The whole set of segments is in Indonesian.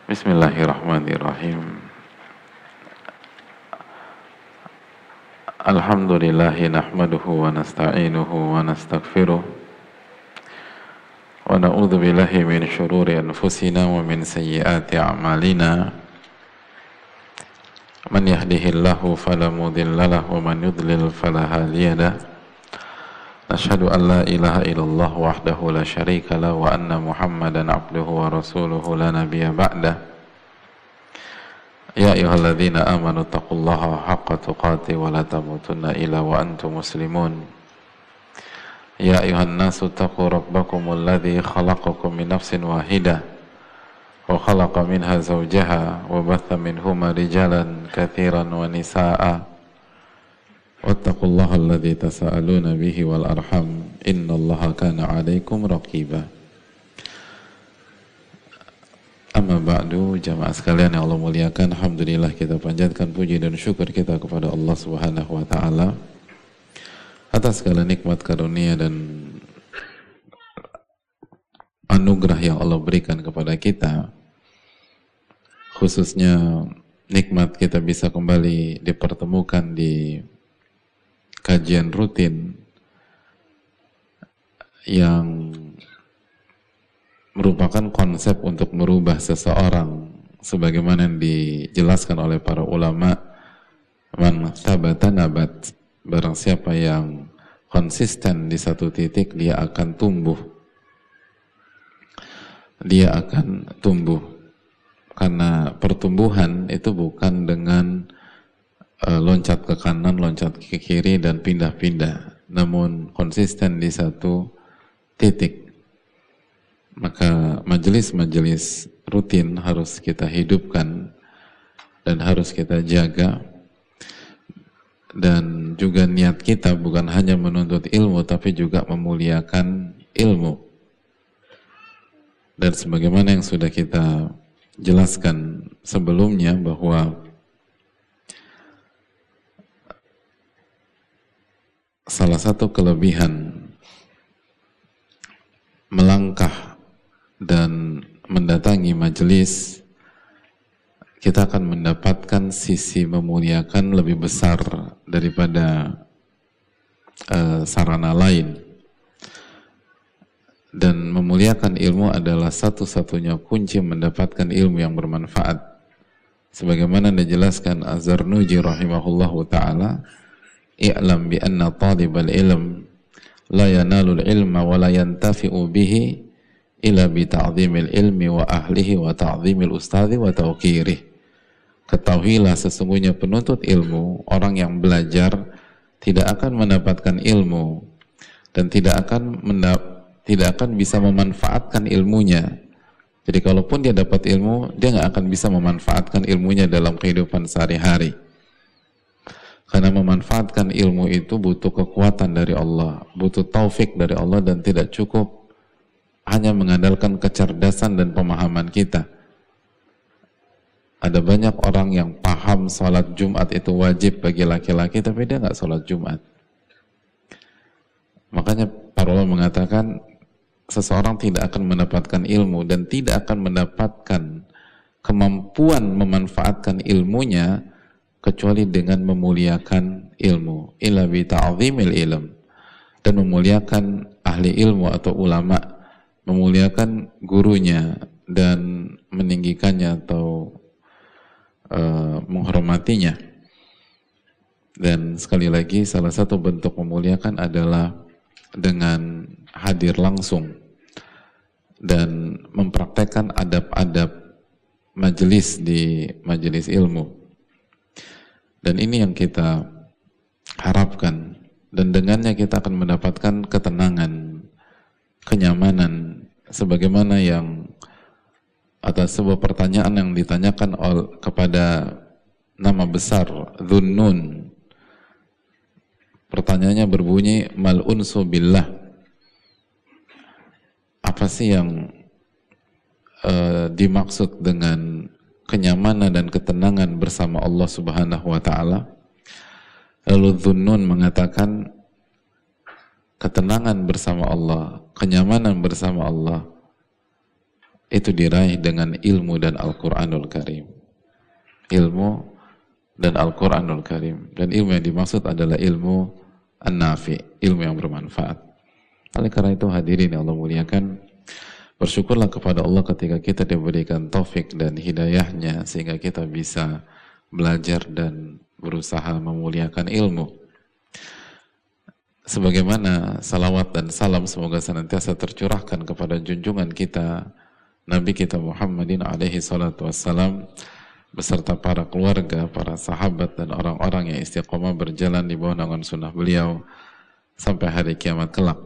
Bismillahirrahmanirrahim. Alhamdulillahi nahmaduhu wa nasta'inuhu wa nastaghfiruh wa na'udzu billahi min syururi anfusina wa min sayyiati a'malina. Man yahdihillahu fala mudilla lahu wa man yudlil fala hadiya lahu. Nashhadu an la ilaha illallah wahdahu la syarika lahu wa anna Muhammadan abduhu wa rasuluhu la nabiyya ba'dah. Ya ayyuhalladzina amanu taqullaha haqqa tuqatih wa la tamutunna illa wa antum muslimun. Ya ayyuhan nasu taqu rabbakumul ladzi khalaqakum min nafsin wahidah wa khalaqa minha zawjaha wa batha minhuma rijalan katsiran wa nisaa'a. Wattaqullaha alladzi tasaaluna bihi wal arham innallaha kana 'alaikum raqiba. Amma ba'du, jamaah sekalian yang Allah muliakan, alhamdulillah kita panjatkan puji dan syukur kita kepada Allah Subhanahu wa taala atas segala nikmat karunia dan anugerah yang Allah berikan kepada kita, khususnya nikmat kita bisa kembali dipertemukan di kajian rutin yang merupakan konsep untuk merubah seseorang sebagaimana yang dijelaskan oleh para ulama, man thabata nabat, barang siapa yang konsisten di satu titik dia akan tumbuh, karena pertumbuhan itu bukan dengan loncat ke kanan, loncat ke kiri dan pindah-pindah, namun konsisten di satu titik. Maka majelis-majelis rutin harus kita hidupkan dan harus kita jaga, dan juga niat kita bukan hanya menuntut ilmu tapi juga memuliakan ilmu. Dan sebagaimana yang sudah kita jelaskan sebelumnya bahwa salah satu kelebihan melangkah dan mendatangi majelis, kita akan mendapatkan sisi memuliakan lebih besar daripada sarana lain. Dan memuliakan ilmu adalah satu-satunya kunci mendapatkan ilmu yang bermanfaat. Sebagaimana dijelaskan Az-Zarnuji rahimahullahu ta'ala, i'lam bi anna talibal ilm la yanalul ilma wa la yantafi'u bihi illa bi ta'zimil ilmi wa ahlihi wa ta'zimil ustadhi wa tawqirih. Ketahuilah sesungguhnya penuntut ilmu, orang yang belajar, tidak akan mendapatkan ilmu dan tidak akan bisa memanfaatkan ilmunya. Jadi kalaupun dia dapat ilmu, dia nggak akan bisa memanfaatkan ilmunya dalam kehidupan sehari-hari. Karena memanfaatkan ilmu itu butuh kekuatan dari Allah, butuh taufik dari Allah, dan tidak cukup hanya mengandalkan kecerdasan dan pemahaman kita. Ada banyak orang yang paham sholat Jumat itu wajib bagi laki-laki, tapi dia nggak sholat Jumat. Makanya para ulama mengatakan seseorang tidak akan mendapatkan ilmu dan tidak akan mendapatkan kemampuan memanfaatkan ilmunya kecuali dengan memuliakan ilmu, illa bi ta'zimil ilm, dan memuliakan ahli ilmu atau ulama, memuliakan gurunya dan meninggikannya atau menghormatinya. Dan sekali lagi, salah satu bentuk memuliakan adalah dengan hadir langsung dan mempraktekkan adab-adab majelis di majelis ilmu. Dan ini yang kita harapkan, dan dengannya kita akan mendapatkan ketenangan, kenyamanan, sebagaimana yang atas sebuah pertanyaan yang ditanyakan kepada nama besar Dhunnun. Pertanyaannya berbunyi, mal unsu billah, apa sih yang dimaksud dengan kenyamanan dan ketenangan bersama Allah Subhanahu wa ta'ala? Lalu Dhunnun mengatakan, ketenangan bersama Allah, kenyamanan bersama Allah itu diraih dengan ilmu dan Al-Quranul Karim. Ilmu dan Al-Quranul Karim. Dan ilmu yang dimaksud adalah ilmu an-nafi, ilmu yang bermanfaat. Oleh karena itu hadirin yang Allah muliakan, bersyukurlah kepada Allah ketika kita diberikan taufik dan hidayahnya sehingga kita bisa belajar dan berusaha memuliakan ilmu. Sebagaimana salawat dan salam semoga senantiasa tercurahkan kepada junjungan kita Nabi kita Muhammadin alaihi salatu wassalam beserta para keluarga, para sahabat dan orang-orang yang istiqomah berjalan di bawah naungan sunnah beliau sampai hari kiamat kelak.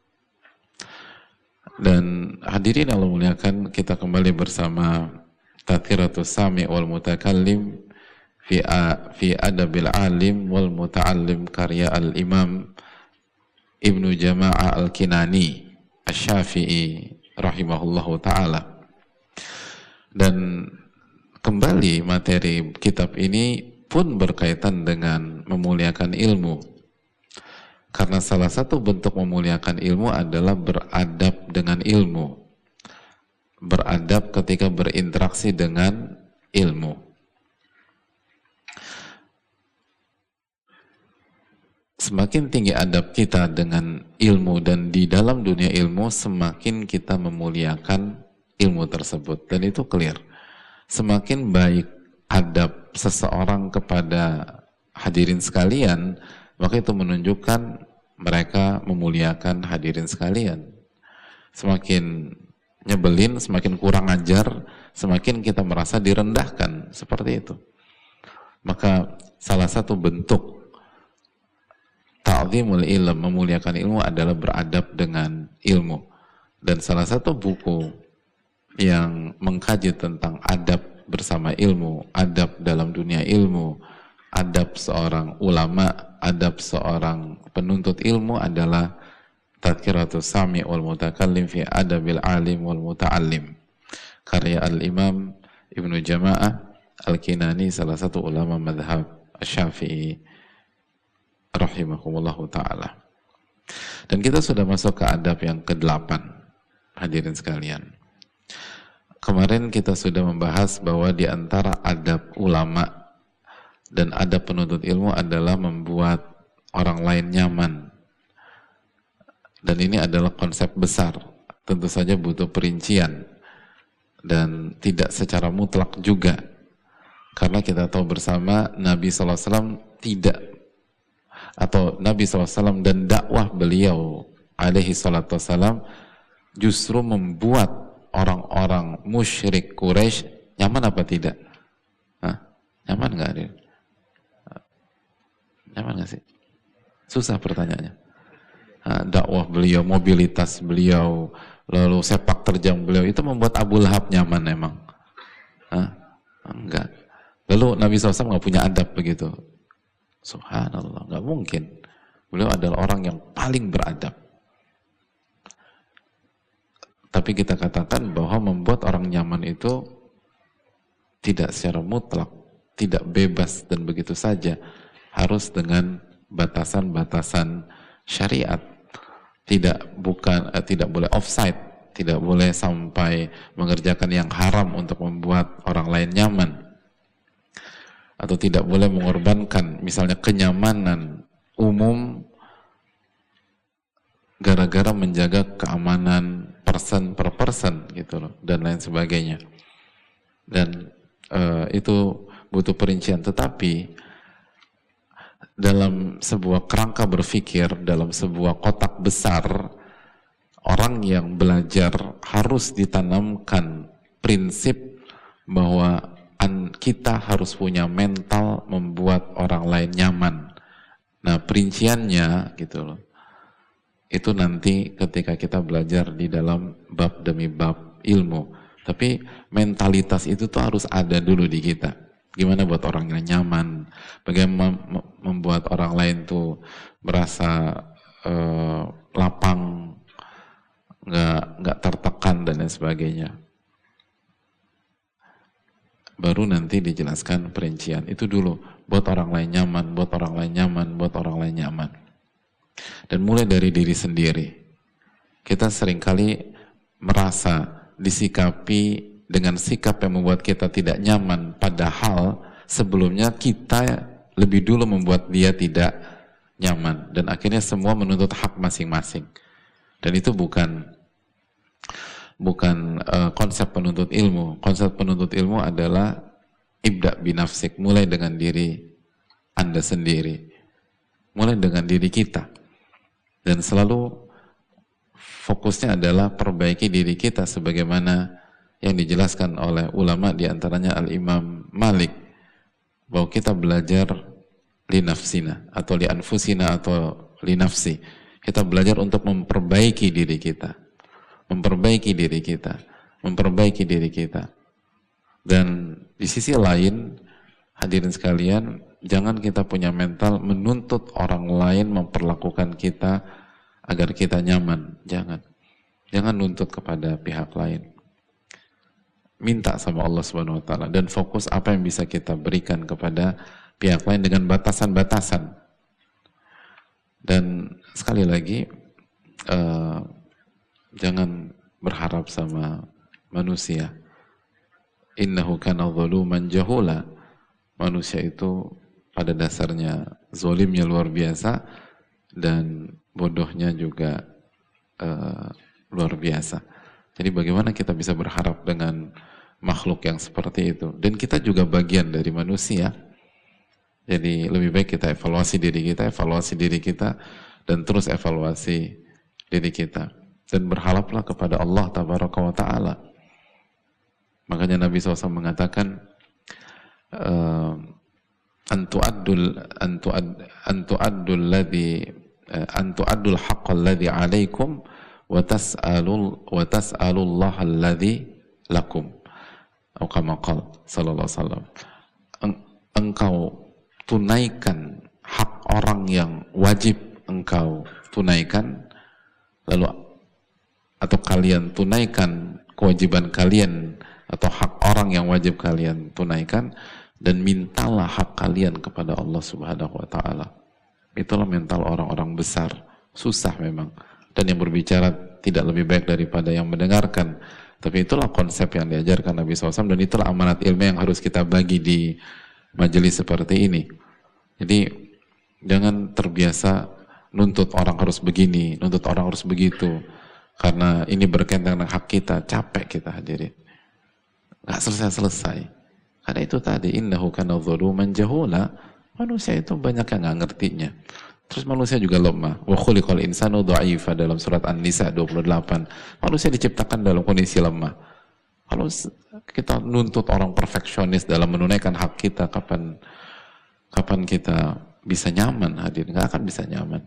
Dan hadirin Allah muliakan, kita kembali bersama Tadhkiratus Sami' wal Mutakallim fi Adabil Alim wal Muta'allim karya Al-Imam Ibnu Jama'ah Al-Kinani Asy-Syafi'i rahimahullahu ta'ala. Dan kembali materi kitab ini pun berkaitan dengan memuliakan ilmu. Karena salah satu bentuk memuliakan ilmu adalah beradab dengan ilmu. Beradab ketika berinteraksi dengan ilmu. Semakin tinggi adab kita dengan ilmu dan di dalam dunia ilmu, semakin kita memuliakan ilmu tersebut. Dan itu clear. Semakin baik adab seseorang kepada hadirin sekalian, maka itu menunjukkan mereka memuliakan hadirin sekalian. Semakin nyebelin, semakin kurang ajar, semakin kita merasa direndahkan. Seperti itu. Maka salah satu bentuk ta'zimul ilm, memuliakan ilmu adalah beradab dengan ilmu. Dan salah satu buku yang mengkaji tentang adab bersama ilmu, adab dalam dunia ilmu, adab seorang ulama, adab seorang penuntut ilmu adalah Tadhkiratus Sami' wal Mutakallim fi Adabil Alim wal Muta'allim karya Al-Imam Ibnu Jama'ah Al-Kinani, salah satu ulama madhab Asy-Syafi'i rahimahumullahu ta'ala. Dan kita sudah masuk ke adab yang ke-8 hadirin sekalian. Kemarin kita sudah membahas bahwa di antara adab ulama dan adab penuntut ilmu adalah membuat orang lain nyaman. Dan ini adalah konsep besar. Tentu saja butuh perincian. Dan tidak secara mutlak juga. Karena kita tahu bersama Nabi SAW tidak, atau Nabi SAW dan dakwah beliau alaihi salatu wassalam justru membuat orang-orang musyrik Quraisy nyaman apa tidak? Hah? Nyaman nggak dia? Nyaman nggak sih? Susah pertanyaannya. Dakwah beliau, mobilitas beliau, lalu sepak terjang beliau itu membuat Abu Lahab nyaman emang? Enggak. Lalu Nabi SAW nggak punya adab begitu? Subhanallah, nggak mungkin. Beliau adalah orang yang paling beradab. Tapi kita katakan bahwa membuat orang nyaman itu tidak secara mutlak, tidak bebas dan begitu saja. Harus dengan batasan-batasan syariat. Tidak boleh offside, tidak boleh sampai mengerjakan yang haram untuk membuat orang lain nyaman. Atau tidak boleh mengorbankan misalnya kenyamanan umum gara-gara menjaga keamanan person per person gitu loh, dan lain sebagainya. Dan itu butuh perincian. Tetapi dalam sebuah kerangka berpikir, dalam sebuah kotak besar, orang yang belajar harus ditanamkan prinsip bahwa kita harus punya mental membuat orang lain nyaman. Nah, perinciannya gitu loh, itu nanti ketika kita belajar di dalam bab demi bab ilmu. Tapi mentalitas itu tuh harus ada dulu di kita. Gimana buat orang yang nyaman, bagaimana membuat orang lain tuh merasa lapang, nggak tertekan dan lain sebagainya. Baru nanti dijelaskan perincian. Itu dulu, buat orang lain nyaman, buat orang lain nyaman, buat orang lain nyaman. Dan mulai dari diri sendiri. Kita seringkali merasa disikapi dengan sikap yang membuat kita tidak nyaman, padahal sebelumnya kita lebih dulu membuat dia tidak nyaman, dan akhirnya semua menuntut hak masing-masing. Dan itu bukan konsep penuntut ilmu. Konsep penuntut ilmu adalah ibda binafsik, mulai dengan diri Anda sendiri, mulai dengan diri kita, dan selalu fokusnya adalah perbaiki diri kita sebagaimana yang dijelaskan oleh ulama, diantaranya Al-Imam Malik, bahwa kita belajar li nafsina atau li anfusina atau li nafsi. Kita belajar untuk memperbaiki diri kita, memperbaiki diri kita, memperbaiki diri kita. Dan di sisi lain, hadirin sekalian, jangan kita punya mental menuntut orang lain memperlakukan kita agar kita nyaman. Jangan nuntut kepada pihak lain. Minta sama Allah Subhanahu wa taala dan fokus apa yang bisa kita berikan kepada pihak lain dengan batasan-batasan. Dan sekali lagi, jangan berharap sama manusia. Innahu kana zaluman jahula. Manusia itu pada dasarnya zalimnya luar biasa dan bodohnya juga luar biasa. Jadi bagaimana kita bisa berharap dengan makhluk yang seperti itu? Dan kita juga bagian dari manusia. Jadi lebih baik kita evaluasi diri kita, dan terus evaluasi diri kita. Dan berharaplah kepada Allah Tabaraka wa Ta'ala. Makanya Nabi SAW mengatakan, antu'addul haqqal ladzi 'alaikum wa tas'alullah alladzi lakum. Atau kama qala sallallahu alaihi wasallam. Engkau tunaikan hak orang yang wajib engkau tunaikan, lalu atau kalian tunaikan kewajiban kalian atau hak orang yang wajib kalian tunaikan, dan mintalah hak kalian kepada Allah Subhanahu wa taala. Itulah mental orang-orang besar. Susah memang. Dan yang berbicara tidak lebih baik daripada yang mendengarkan. Tapi itulah konsep yang diajarkan Nabi SAW, dan itulah amanat ilmu yang harus kita bagi di majelis seperti ini. Jadi jangan terbiasa nuntut orang harus begini, nuntut orang harus begitu, karena ini berkaitan dengan hak kita. Capek kita hadirin, nggak selesai-selesai. Karena itu tadi, innahu kana zaluman jahula. Manusia itu banyak yang nggak ngertinya. Terus manusia juga lemah. Wa khuliqal insanu dha'ifa, dalam surat An-Nisa 28. Manusia diciptakan dalam kondisi lemah. Kalau kita nuntut orang perfeksionis dalam menunaikan hak kita, kapan kita bisa nyaman hadir? Nggak akan bisa nyaman.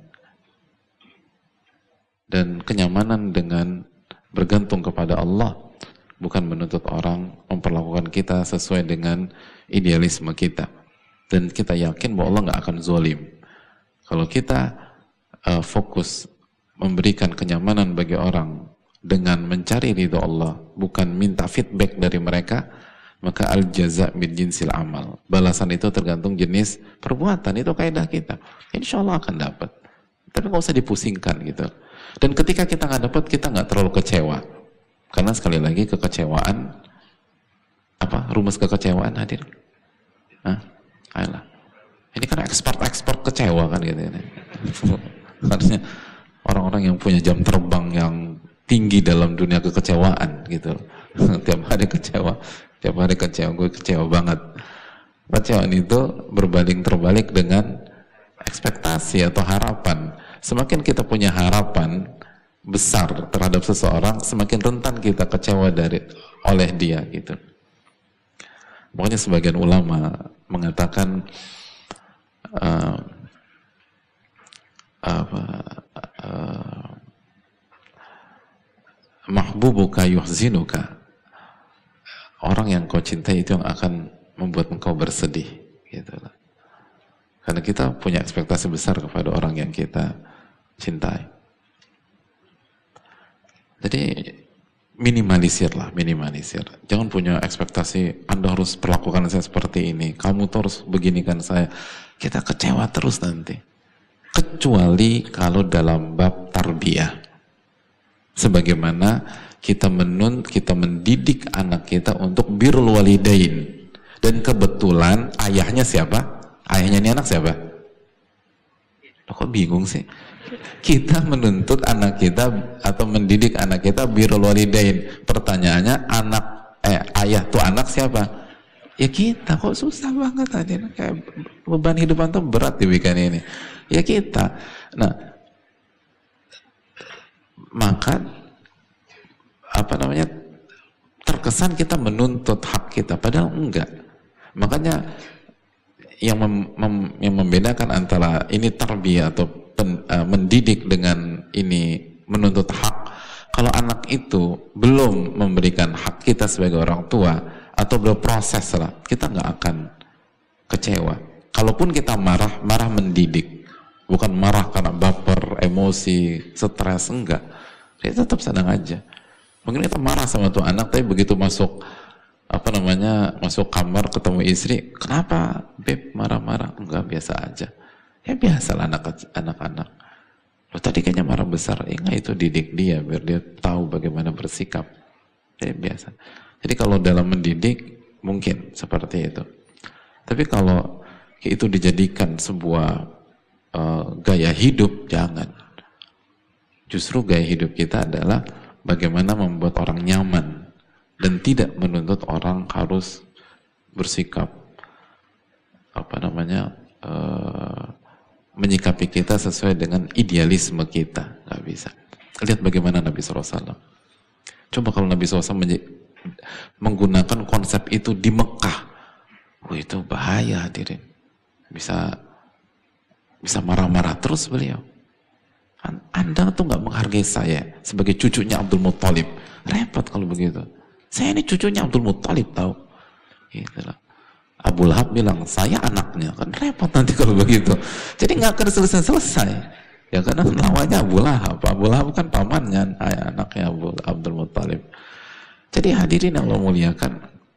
Dan kenyamanan dengan bergantung kepada Allah, bukan menuntut orang memperlakukan kita sesuai dengan idealisme kita. Dan kita yakin bahwa Allah nggak akan zalim. Kalau kita fokus memberikan kenyamanan bagi orang dengan mencari ridho Allah, bukan minta feedback dari mereka, maka al-jaza' min jinsil amal. Balasan itu tergantung jenis perbuatan. Itu kaidah kita. Insya Allah akan dapat. Tapi nggak usah dipusingkan gitu. Dan ketika kita nggak dapat, kita nggak terlalu kecewa. Karena sekali lagi kekecewaan, rumus kekecewaan hadir? Ayolah. Ini kan ekspor kecewa kan gitu. Karena orang-orang yang punya jam terbang yang tinggi dalam dunia kekecewaan gitu. Tiap hari kecewa, gue kecewa banget. Kecewaan itu berbanding terbalik dengan ekspektasi atau harapan. Semakin kita punya harapan besar terhadap seseorang, semakin rentan kita kecewa oleh dia gitu. Makanya sebagian ulama mengatakan mahbubuka yuhzinuka, orang yang kau cintai itu yang akan membuat engkau bersedih gitu. Karena kita punya ekspektasi besar kepada orang yang kita cintai. Jadi minimalisir. Jangan punya ekspektasi Anda harus perlakukan saya seperti ini, kamu terus beginikan saya. Kita kecewa terus nanti. Kecuali kalau dalam bab tarbiyah, sebagaimana kita mendidik anak kita untuk birrul walidain. Dan kebetulan ayahnya siapa? Ayahnya ini anak siapa? Loh, kok bingung sih? Kita menuntut anak kita atau mendidik anak kita birrul walidain. Pertanyaannya, ayah tuh anak siapa? Ya kita. Kok susah banget tadi? Kayak beban hidup antum berat dibikin ini. Ya kita. Nah, maka terkesan kita menuntut hak kita, padahal enggak. Makanya yang membedakan antara ini tarbiyah atau mendidik dengan ini menuntut hak, kalau anak itu belum memberikan hak kita sebagai orang tua atau belum proses lah, kita nggak akan kecewa. Kalaupun kita marah mendidik, bukan marah karena baper, emosi, stres, enggak. Dia tetap senang aja. Mungkin kita marah sama tuh anak, tapi begitu masuk masuk kamar ketemu istri, kenapa beb marah-marah? Enggak, biasa aja. Ya biasalah anak-anak. Loh, tadi kayaknya marah besar. Enggak, itu didik dia biar dia tahu bagaimana bersikap. Ya biasa. Jadi kalau dalam mendidik mungkin seperti itu. Tapi kalau itu dijadikan sebuah gaya hidup, jangan. Justru gaya hidup kita adalah bagaimana membuat orang nyaman dan tidak menuntut orang harus bersikap menyikapi kita sesuai dengan idealisme kita. Nggak bisa. Lihat bagaimana Nabi SAW. Coba kalau Nabi SAW menggunakan konsep itu di Mekah, itu bahaya hadirin. Bisa marah-marah terus beliau. Anda tuh nggak menghargai saya sebagai cucunya Abdul Muttalib. Repot kalau begitu. Saya ini cucunya Abdul Muttalib, tahu? Gitu lah. Abu Lahab bilang, saya anaknya. Kan repot nanti kalau begitu. Jadi nggak akan selesai. Ya karena namanya Abu Lahab. Abu Lahab kan pamannya, anaknya Abdul Muttalib. Jadi hadirin yang Allah muliakan,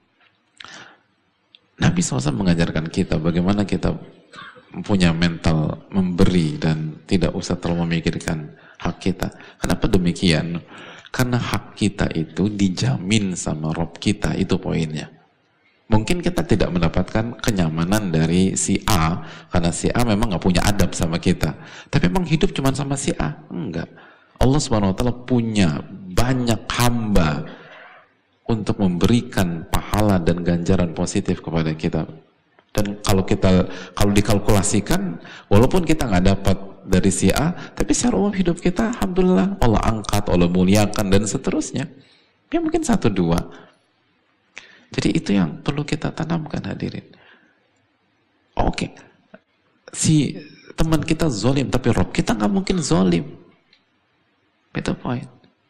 Nabi SAW mengajarkan kita bagaimana kita punya mental memberi dan tidak usah terlalu memikirkan hak kita. Kenapa demikian? Karena hak kita itu dijamin sama Rob kita, itu poinnya. Mungkin kita tidak mendapatkan kenyamanan dari si A, karena si A memang nggak punya adab sama kita. Tapi memang hidup cuma sama si A? Enggak. Allah SWT punya banyak hamba untuk memberikan pahala dan ganjaran positif kepada kita. Dan kalau dikalkulasikan, walaupun kita nggak dapat dari si A, tapi secara umum hidup kita, alhamdulillah, Allah angkat, Allah muliakan, dan seterusnya. Ya mungkin 1-2. Jadi itu yang perlu kita tanamkan hadirin. Oke, si teman kita zolim, tapi Rob kita nggak mungkin zolim. Itu poin.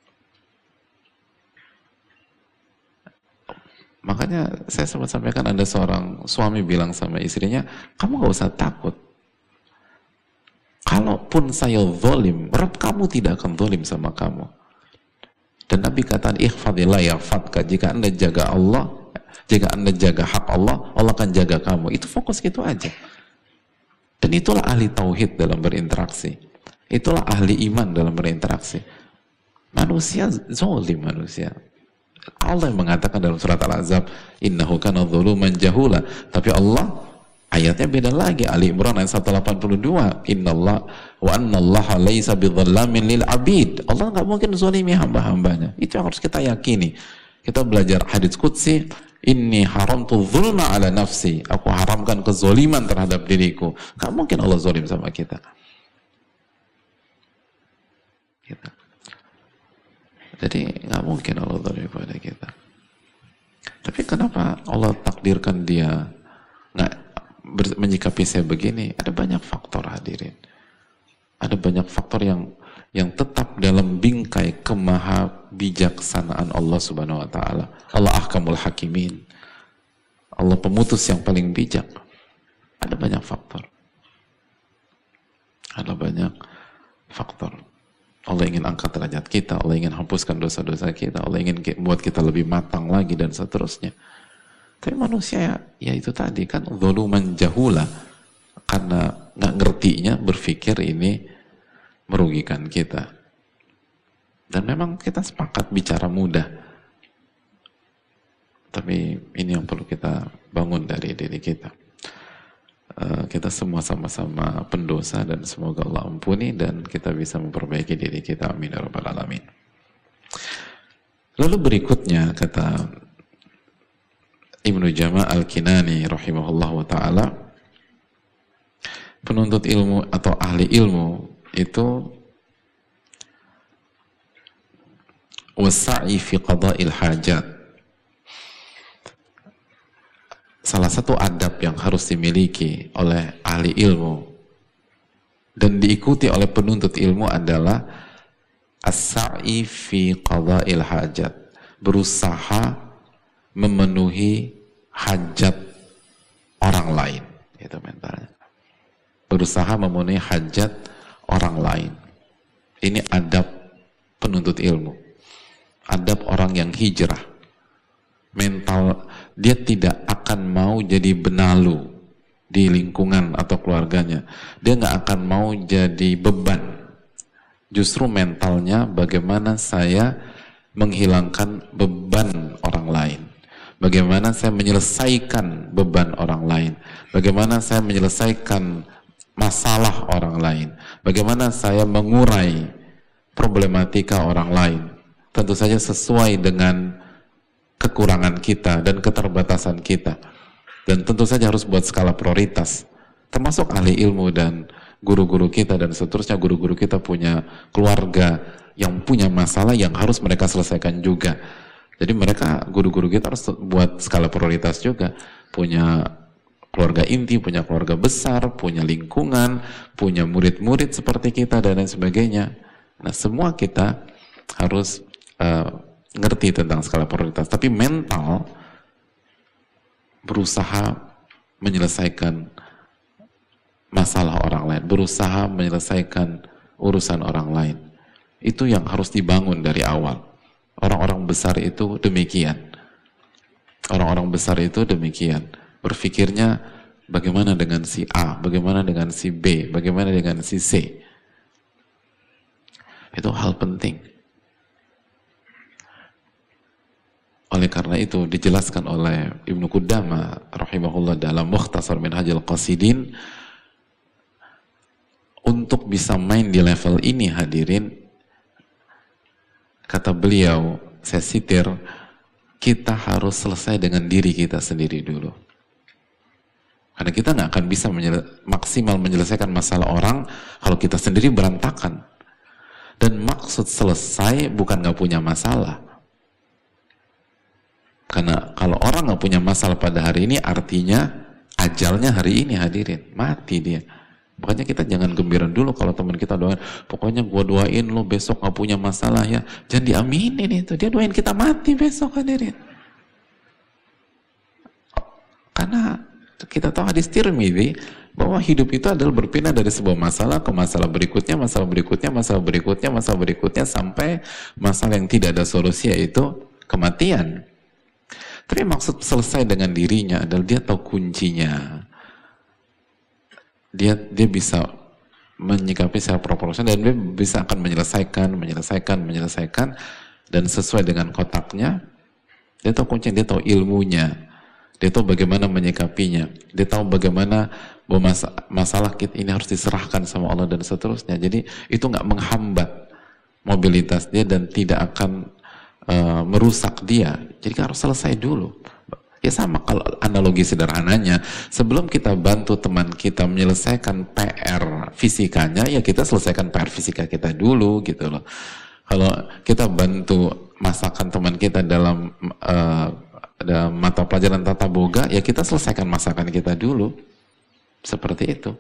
Makanya saya sempat sampaikan, ada seorang suami bilang sama istrinya, kamu gak usah takut. Kalaupun saya zalim, Rabb kamu tidak akan zalim sama kamu. Dan Nabi katakan, ihfadillah yahfadka. Jika Anda jaga Allah, jika Anda jaga hak Allah, Allah akan jaga kamu. Itu fokus gitu aja. Dan itulah ahli tauhid dalam berinteraksi. Itulah ahli iman dalam berinteraksi. Manusia zalim manusia. Allah yang mengatakan dalam surat Al-Ahzab, innahu kana dzaluman jahula. Tapi Allah ayatnya beda lagi. Ali Imran ayat 182, innallah wa annallaha laisa bidzallamin lil abid. Allah nggak mungkin zalimi hamba-hambanya. Itu yang harus kita yakini. Kita belajar hadits qudsi, inni haramtu dzulma ala nafsi. Aku haramkan kezaliman terhadap diriku. Nggak mungkin Allah zalim sama kita. Gitu. Jadi nggak mungkin Allah zalim pada kita. Tapi kenapa Allah takdirkan dia nggak menyikapi saya begini? Ada banyak faktor hadirin. Ada banyak faktor yang tetap dalam bingkai kemaha bijaksanaan Allah Subhanahu Wa Taala. Allah ahkamul hakimin. Allah pemutus yang paling bijak. Ada banyak faktor. Ada banyak faktor. Allah ingin angkat derajat kita, Allah ingin hapuskan dosa-dosa kita, Allah ingin buat kita lebih matang lagi dan seterusnya. Tapi manusia ya itu tadi kan zaluman jahula, karena nggak ngertinya berpikir ini merugikan kita. Dan memang kita sepakat bicara mudah. Tapi ini yang perlu kita bangun dari diri kita. Kita semua sama-sama pendosa dan semoga Allah ampuni dan kita bisa memperbaiki diri kita. Amin ya rabbal alamin. Lalu berikutnya kata Ibnu Jama' Al-Kinani rahimahullah wa ta'ala, penuntut ilmu atau ahli ilmu itu wasa'i fi qada'il hajat. Salah satu adab yang harus dimiliki oleh ahli ilmu dan diikuti oleh penuntut ilmu adalah as-sa'i fi qada'il hajat, berusaha memenuhi hajat orang lain. Itu mentalnya. Berusaha memenuhi hajat orang lain. Ini adab penuntut ilmu. Adab orang yang hijrah. Mental, dia tidak akan mau jadi benalu di lingkungan atau keluarganya. Dia nggak akan mau jadi beban. Justru mentalnya bagaimana saya menghilangkan beban orang lain. Bagaimana saya menyelesaikan beban orang lain. Bagaimana saya menyelesaikan masalah orang lain. Bagaimana saya mengurai problematika orang lain. Tentu saja sesuai dengan kekurangan kita dan keterbatasan kita. Dan tentu saja harus buat skala prioritas. Termasuk ahli ilmu dan guru-guru kita dan seterusnya. Guru-guru kita punya keluarga yang punya masalah yang harus mereka selesaikan juga. Jadi mereka, guru-guru kita harus buat skala prioritas juga. Punya keluarga inti, punya keluarga besar, punya lingkungan, punya murid-murid seperti kita dan lain sebagainya. Nah, semua kita harus ngerti tentang skala prioritas, tapi mental berusaha menyelesaikan masalah orang lain, berusaha menyelesaikan urusan orang lain. Itu yang harus dibangun dari awal. Orang-orang besar itu demikian. Orang-orang besar itu demikian. Berpikirnya bagaimana dengan si A, bagaimana dengan si B, bagaimana dengan si C. Itu hal penting. Oleh karena itu dijelaskan oleh Ibnu Qudamah rahimahullah dalam Mukhtasar Minhajul Qasidin, untuk bisa main di level ini hadirin, kata beliau, saya sitir, kita harus selesai dengan diri kita sendiri dulu. Karena kita nggak akan bisa maksimal menyelesaikan masalah orang kalau kita sendiri berantakan. Dan maksud selesai bukan nggak punya masalah. Karena kalau orang nggak punya masalah pada hari ini, artinya ajalnya hari ini hadirin, mati dia. Makanya kita jangan gembira dulu kalau teman kita doain, pokoknya gua doain lo besok nggak punya masalah ya. Jangan diaminin itu, dia doain kita mati besok hadirin. Karena kita tahu hadis Tirmidzi bahwa hidup itu adalah berpindah dari sebuah masalah ke masalah berikutnya, masalah berikutnya, masalah berikutnya, masalah berikutnya, sampai masalah yang tidak ada solusi, yaitu kematian. Tapi maksud selesai dengan dirinya adalah dia tahu kuncinya. Dia bisa menyikapi secara proporsional dan dia bisa akan menyelesaikan dan sesuai dengan kotaknya. Dia tahu kuncinya, dia tahu ilmunya, dia tahu bagaimana menyikapinya, dia tahu bagaimana bahwa masalah kita ini harus diserahkan sama Allah dan seterusnya. Jadi itu nggak menghambat mobilitas dia dan tidak akan merusak dia. Jadi harus selesai dulu. Ya sama kalau analogi sederhananya, sebelum kita bantu teman kita menyelesaikan PR fisikanya, ya kita selesaikan PR fisika kita dulu gitu loh. Kalau kita bantu masakan teman kita dalam mata pelajaran tata boga, ya kita selesaikan masakan kita dulu. Seperti itu.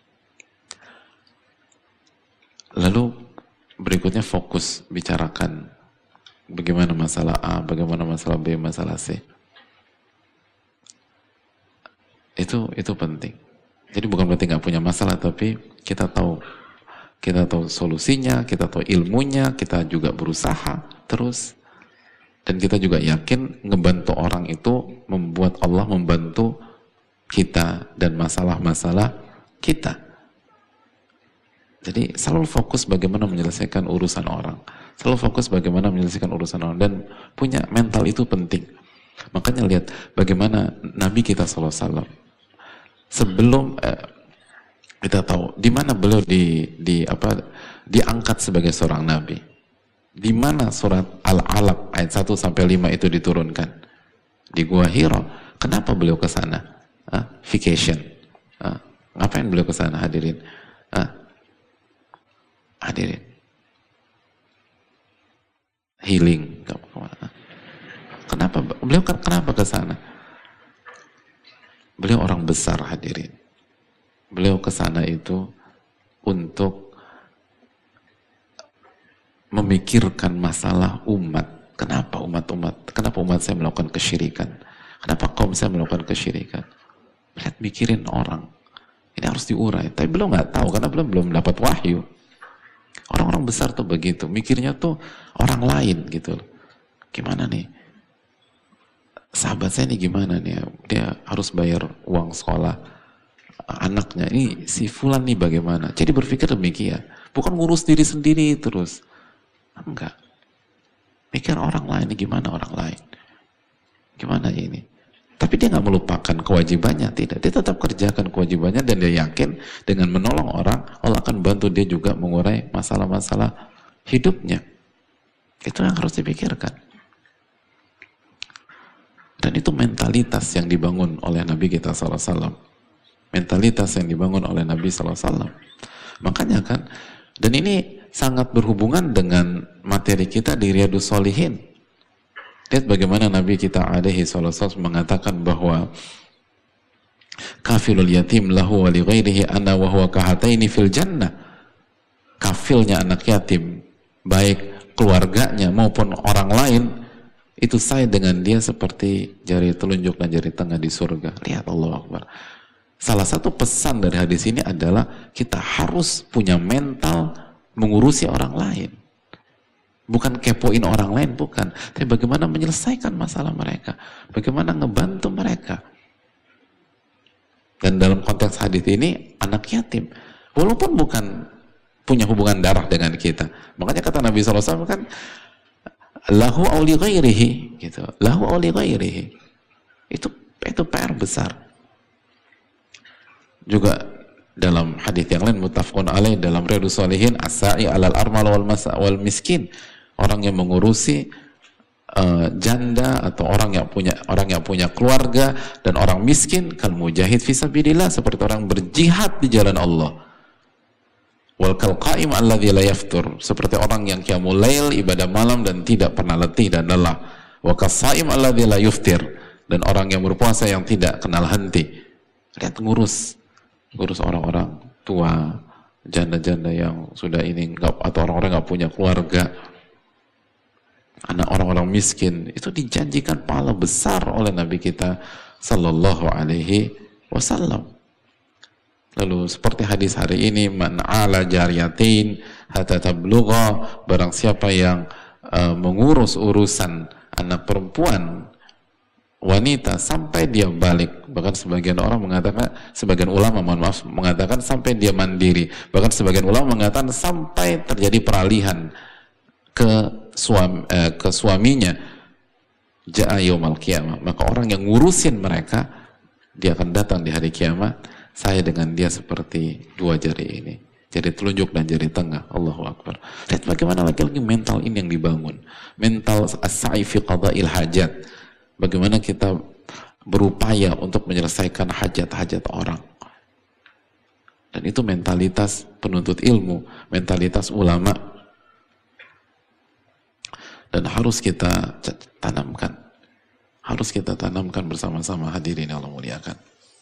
Lalu berikutnya fokus bicarakan bagaimana masalah A, bagaimana masalah B, masalah C. Itu penting. Jadi bukan berarti nggak punya masalah, tapi kita tahu solusinya, kita tahu ilmunya, kita juga berusaha terus. Dan kita juga yakin ngebantu orang itu membuat Allah membantu kita dan masalah-masalah kita. Jadi selalu fokus bagaimana menyelesaikan urusan orang. Selalu fokus bagaimana menyelesaikan urusan orang. Dan punya mental itu penting. Makanya lihat bagaimana Nabi kita SAW. Sebelum kita tahu di mana beliau diangkat sebagai seorang Nabi. Di mana surat Al-Alaq ayat 1 sampai 5 itu diturunkan? Di Gua Hira. Kenapa beliau ke sana? Vacation. Ngapain beliau ke sana, hadirin? Hadirin. Healing. Kenapa ke sana? Beliau orang besar, hadirin. Beliau ke sana itu untuk memikirkan masalah umat. Kenapa umat saya melakukan kesyirikan? Kenapa kaum saya melakukan kesyirikan? Lihat, mikirin orang. Ini harus diurai. Tapi beliau nggak tahu karena belum dapat wahyu. Orang-orang besar tuh begitu, mikirnya tuh orang lain gitu loh. Gimana nih? Sahabat saya nih gimana nih? Dia harus bayar uang sekolah anaknya. Ini si Fulan nih bagaimana? Jadi berpikir demikian. Bukan ngurus diri sendiri terus. Enggak. Mikir orang lain, ini gimana orang lain? Gimana ini? Tapi dia nggak melupakan kewajibannya, tidak. Dia tetap kerjakan kewajibannya dan dia yakin dengan menolong orang, Allah akan bantu dia juga mengurai masalah-masalah hidupnya. Itu yang harus dipikirkan. Dan itu mentalitas yang dibangun oleh Nabi kita SAW. Mentalitas yang dibangun oleh Nabi SAW. Makanya kan, dan ini sangat berhubungan dengan materi kita di Riyadhus Shalihin. Lihat bagaimana Nabi kita alaihi sallallahu mengatakan bahwa kafilul yatim lahu wa li ghairihi ana wa huwa kahataini fil jannah. Kafilnya anak yatim, baik keluarganya maupun orang lain, itu saya dengan dia seperti jari telunjuk dan jari tengah di surga. Lihat, Allahu Akbar. Salah satu pesan dari hadis ini adalah kita harus punya mental mengurusi orang lain. Bukan kepoin orang lain, bukan. Tapi bagaimana menyelesaikan masalah mereka. Bagaimana ngebantu mereka. Dan dalam konteks hadis ini, anak yatim. Walaupun bukan punya hubungan darah dengan kita. Makanya kata Nabi SAW kan, lahu awli ghairihi. Gitu. Lahu awli ghairihi. Itu PR besar. Juga dalam hadis yang lain, muttafaqun alaih dalam Riyadhus Shalihin, as-sa'i alal armal wal miskin. Orang yang mengurusi janda atau orang yang punya keluarga dan orang miskin, kal mujahid fisabilillah, seperti orang berjihad di jalan Allah. Wal kal qaim alladzi la yaftur, seperti orang yang qiyamul lail, ibadah malam dan tidak pernah letih dan lelah. Wa kasaim alladzi la yuftir, dan orang yang berpuasa yang tidak kenal henti. Lihat, ngurus orang-orang tua, janda-janda yang sudah ini atau orang-orang nggak punya keluarga, anak orang-orang miskin, itu dijanjikan pahala besar oleh Nabi kita Sallallahu Alaihi Wasallam. Lalu seperti hadis hari ini, man ala jariyatin hatta tablugha, barang siapa yang mengurus urusan anak perempuan wanita sampai dia balik. Bahkan sebagian orang mengatakan, sebagian ulama mengatakan sampai dia mandiri. Bahkan sebagian ulama mengatakan sampai terjadi peralihan ke suaminya, ja'a yaumal qiyamah, maka orang yang ngurusin mereka, dia akan datang di hari kiamat, saya dengan dia seperti dua jari ini, jari telunjuk dan jari tengah. Allahu Akbar. Lihat bagaimana lagi-lagi mental ini yang dibangun, mental as-sa'i fi qada'il hajat, bagaimana kita berupaya untuk menyelesaikan hajat-hajat orang. Dan itu mentalitas penuntut ilmu, mentalitas ulama. Dan harus kita tanamkan. Harus kita tanamkan bersama-sama, hadirin yang Allah muliakan.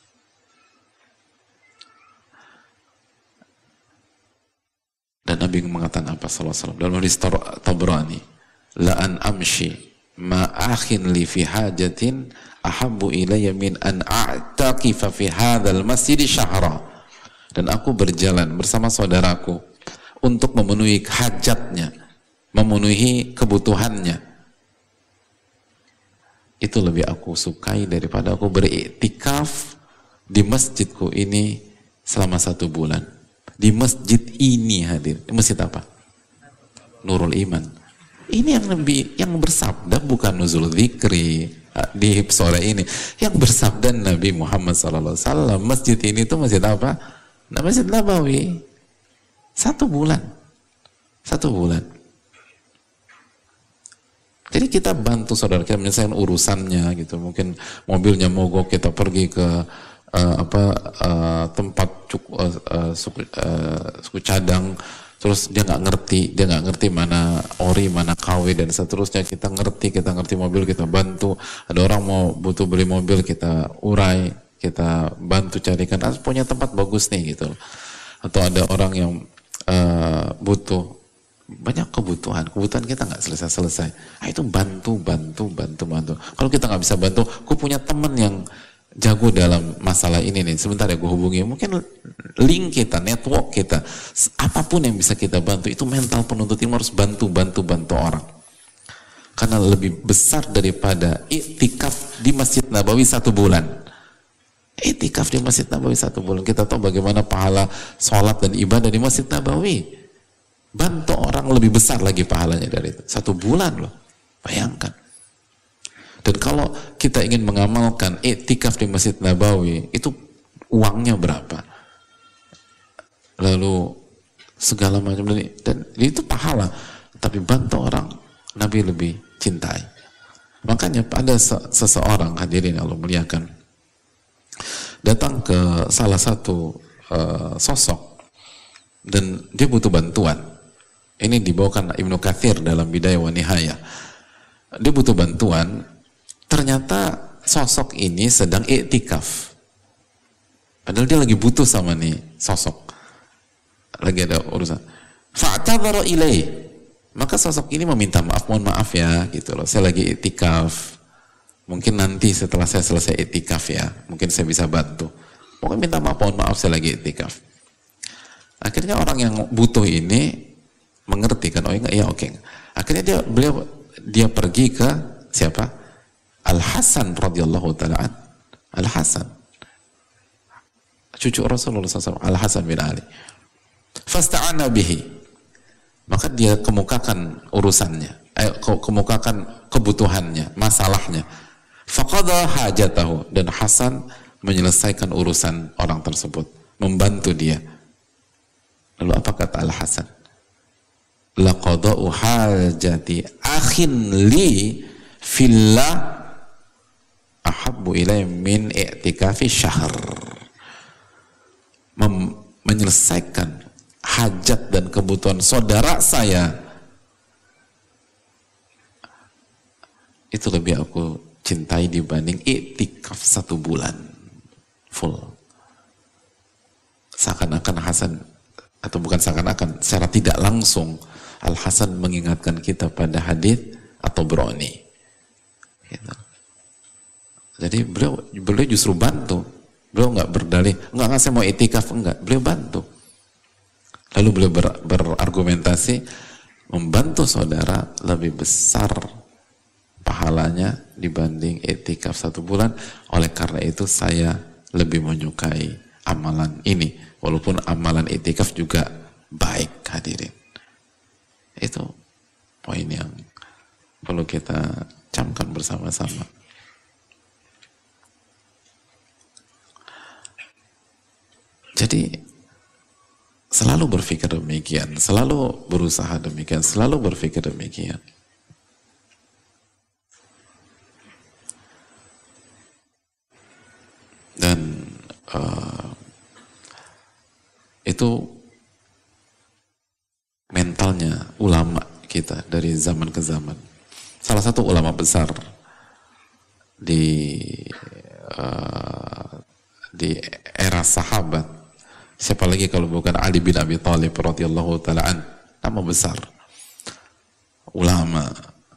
Dan Nabi mengatakan apa sallallahu alaihi wasallam dalam hadis Tabrani, la an amshi ma akhin li fi hajatin ahabbu ilayya min an a'taqifa fi hadzal masjid syahra. Dan aku berjalan bersama saudaraku untuk memenuhi hajatnya, memenuhi kebutuhannya, itu lebih aku sukai daripada aku beriktikaf di masjidku ini selama 1 bulan. di masjid ini hadir. Masjid apa? Nurul Iman. Ini yang bersabda bukan nuzul dzikri di sore ini. Yang bersabda Nabi Muhammad SAW. Masjid ini tuh masjid apa? Nah, Masjid Nabawi. 1 bulan. 1 bulan. Jadi kita bantu saudara kita menyelesaikan urusannya gitu. Mungkin mobilnya mogok, kita pergi ke tempat suku cadang, terus dia nggak ngerti mana ori, mana KW dan seterusnya. Kita ngerti mobil, kita bantu. Ada orang mau butuh beli mobil, kita urai, kita bantu carikan. Punya tempat bagus nih gitu. Atau ada orang yang butuh, banyak kebutuhan kita nggak selesai. Itu bantu. Kalau kita nggak bisa bantu, aku punya teman yang jago dalam masalah ini nih, sebentar ya gue hubungi. Mungkin link kita, network kita, apapun yang bisa kita bantu. Itu mental penuntut ilmu, harus bantu orang. Karena lebih besar daripada iktikaf di Masjid Nabawi 1 bulan. Iktikaf di Masjid Nabawi 1 bulan, kita tahu bagaimana pahala sholat dan ibadah di Masjid Nabawi. Bantu orang lebih besar lagi pahalanya dari itu. 1 bulan loh, bayangkan. Dan kalau kita ingin mengamalkan iktikaf di Masjid Nabawi, itu uangnya berapa? Lalu segala macam, dan itu pahala. Tapi bantu orang, Nabi lebih cintai. Makanya ada seseorang, hadirin Allah muliakan, datang ke salah satu sosok dan dia butuh bantuan. Ini dibawakan Ibnu Katsir dalam Bidayah wa Nihayah. Dia butuh bantuan. Ternyata sosok ini sedang iktikaf. Padahal dia lagi butuh sama nih sosok. Lagi ada urusan. Fa'tadhara ilaih. Maka sosok ini meminta maaf, mohon maaf ya, gitu loh. Saya lagi iktikaf. Mungkin nanti setelah saya selesai iktikaf ya, mungkin saya bisa bantu. Mungkin minta maaf, mohon maaf, saya lagi iktikaf. Akhirnya orang yang butuh ini mengerti kan, oh enggak, ya oke. Akhirnya dia pergi ke siapa? Al-Hasan radhiyallahu ta'ala. Al-Hasan, cucu Rasulullah SAW, Al-Hasan bin Ali. Fasta'ana bihi. Maka dia kemukakan urusannya, kemukakan kebutuhannya, masalahnya. Faqadha hajatahu, dan Hasan menyelesaikan urusan orang tersebut, membantu dia. Lalu apa kata Al-Hasan? Laqada'u hajati akhin li fillah ahabbu ilai min i'tikafi syahr. Menyelesaikan hajat dan kebutuhan saudara saya itu lebih aku cintai dibanding i'tikaf 1 bulan full. Seakan-akan Hasan, atau bukan seakan-akan, secara tidak langsung Al-Hasan mengingatkan kita pada hadis atau broni. Gitu. Jadi beliau justru bantu. Beliau nggak berdalih, enggak saya mau itikaf, enggak. Beliau bantu. Lalu beliau berargumentasi, membantu saudara lebih besar pahalanya dibanding itikaf 1 bulan. Oleh karena itu saya lebih menyukai amalan ini. Walaupun amalan itikaf juga baik, hadirin. Itu poin yang perlu kita camkan bersama-sama. Jadi selalu berpikir demikian, selalu berusaha demikian, selalu berpikir demikian. Dan itu mentalnya ulama kita dari zaman ke zaman. Salah satu ulama besar di era sahabat, siapa lagi kalau bukan Ali bin Abi Thalib radhiyallahu ta'ala an, nama besar, ulama.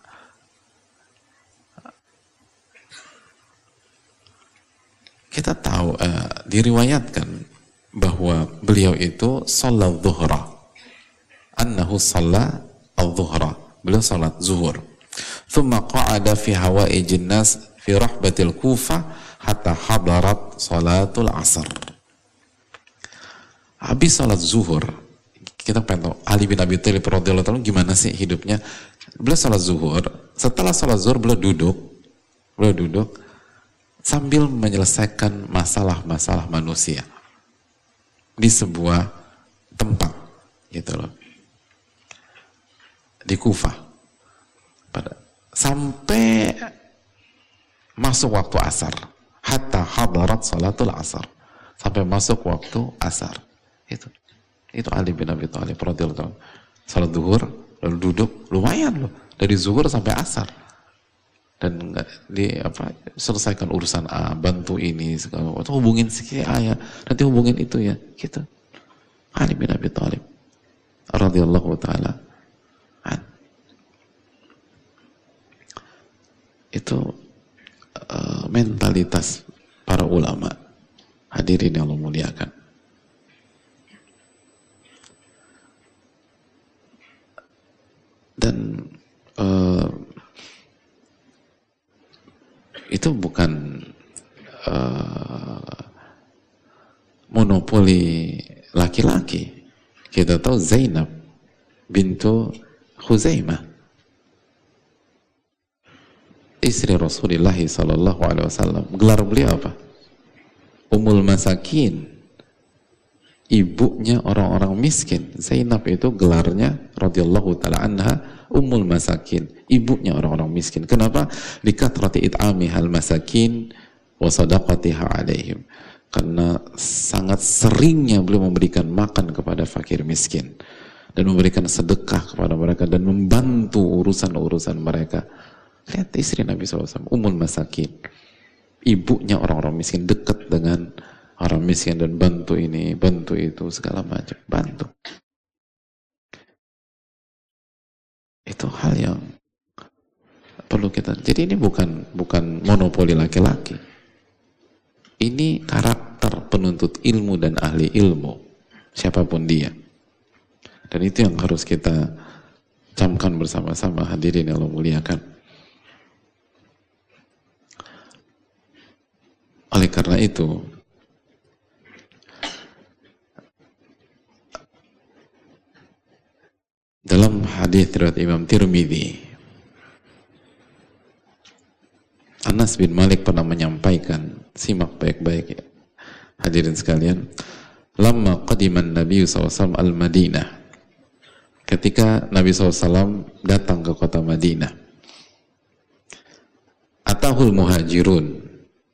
Kita tahu, diriwayatkan bahwa beliau itu sholat zuhra, annahu sholat al-zuhra, beliau sholat zuhur, thumma qa'ada fi hawaijin nas fi rahbatil Kufah hatta hadarat sholatul asr. habis sholat zuhur, kita pengen tahu Ali bin Abi Thalib radhiyallahu anhu gimana sih hidupnya. Beliau sholat zuhur, setelah sholat zuhur beliau duduk sambil menyelesaikan masalah-masalah manusia di sebuah tempat gitu loh, di Kufah, sampai masuk waktu asar, hatta hadarat salatul asar, sampai masuk waktu asar. Itu Ali bin Abi Thalib radhiyallahu anhu. Salat zuhur lalu duduk, lumayan loh, dari zuhur sampai asar, dan selesaikan urusan A, bantu ini segala, atau hubungin si A ya, nanti hubungin itu ya, gitu. Ali bin Abi Thalib radhiyallahu taala. Itu mentalitas para ulama. Hadirin yang Allah muliakan. Dan itu bukan monopoli laki-laki. Kita tahu Zainab bintu Khuzaimah, istri Rasulullah sallallahu alaihi wasallam, gelar beliau apa? Ummul Masakin, ibunya orang-orang miskin. Zainab itu gelarnya radhiyallahu taala anha Ummul Masakin, ibunya orang-orang miskin. Kenapa? Likatrati it'amihal masakin wa sadaqatiha alaihim. Karena sangat seringnya beliau memberikan makan kepada fakir miskin dan memberikan sedekah kepada mereka dan membantu urusan-urusan mereka. Lihat istri Nabi SAW, Ummul Masakin, ibunya orang-orang miskin, dekat dengan orang miskin dan bantu ini, bantu itu, segala macam, bantu. Itu hal yang perlu kita. Jadi ini bukan monopoli laki-laki. Ini karakter penuntut ilmu dan ahli ilmu, siapapun dia. Dan itu yang harus kita camkan bersama-sama, hadirin yang Allah muliakan. Oleh karena itu, dalam hadis riwayat Imam Tirmidzi, Anas bin Malik pernah menyampaikan, simak baik-baik hadirin sekalian, lamma qadiman Nabi SAW al-Madinah, ketika Nabi SAW datang ke kota Madinah, atahul muhajirun,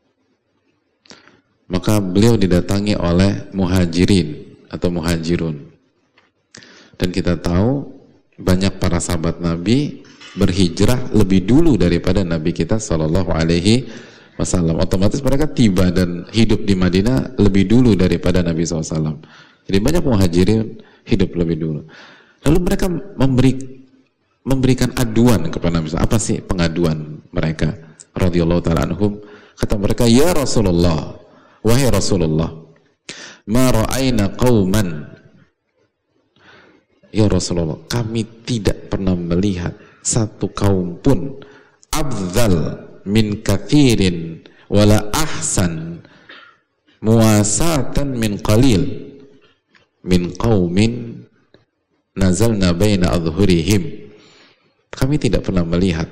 maka beliau didatangi oleh muhajirin atau muhajirun. Dan kita tahu banyak para sahabat Nabi berhijrah lebih dulu daripada Nabi kita Shallallahu Alaihi Wasallam. Otomatis mereka tiba dan hidup di Madinah lebih dulu daripada Nabi SAW. Jadi banyak muhajirin hidup lebih dulu. Lalu mereka memberikan aduan kepada Nabi SAW. Apa sih pengaduan mereka? Radhiyallahu ta'ala anhum. Kata mereka, ya Rasulullah, wahai Rasulullah, ma ra'ayna qauman, ya Rasulullah, kami tidak pernah melihat satu kaum pun afdal min kathirin wala ahsan muwasatan min qalil min qaumin nazalna baina adhurihim. Kami tidak pernah melihat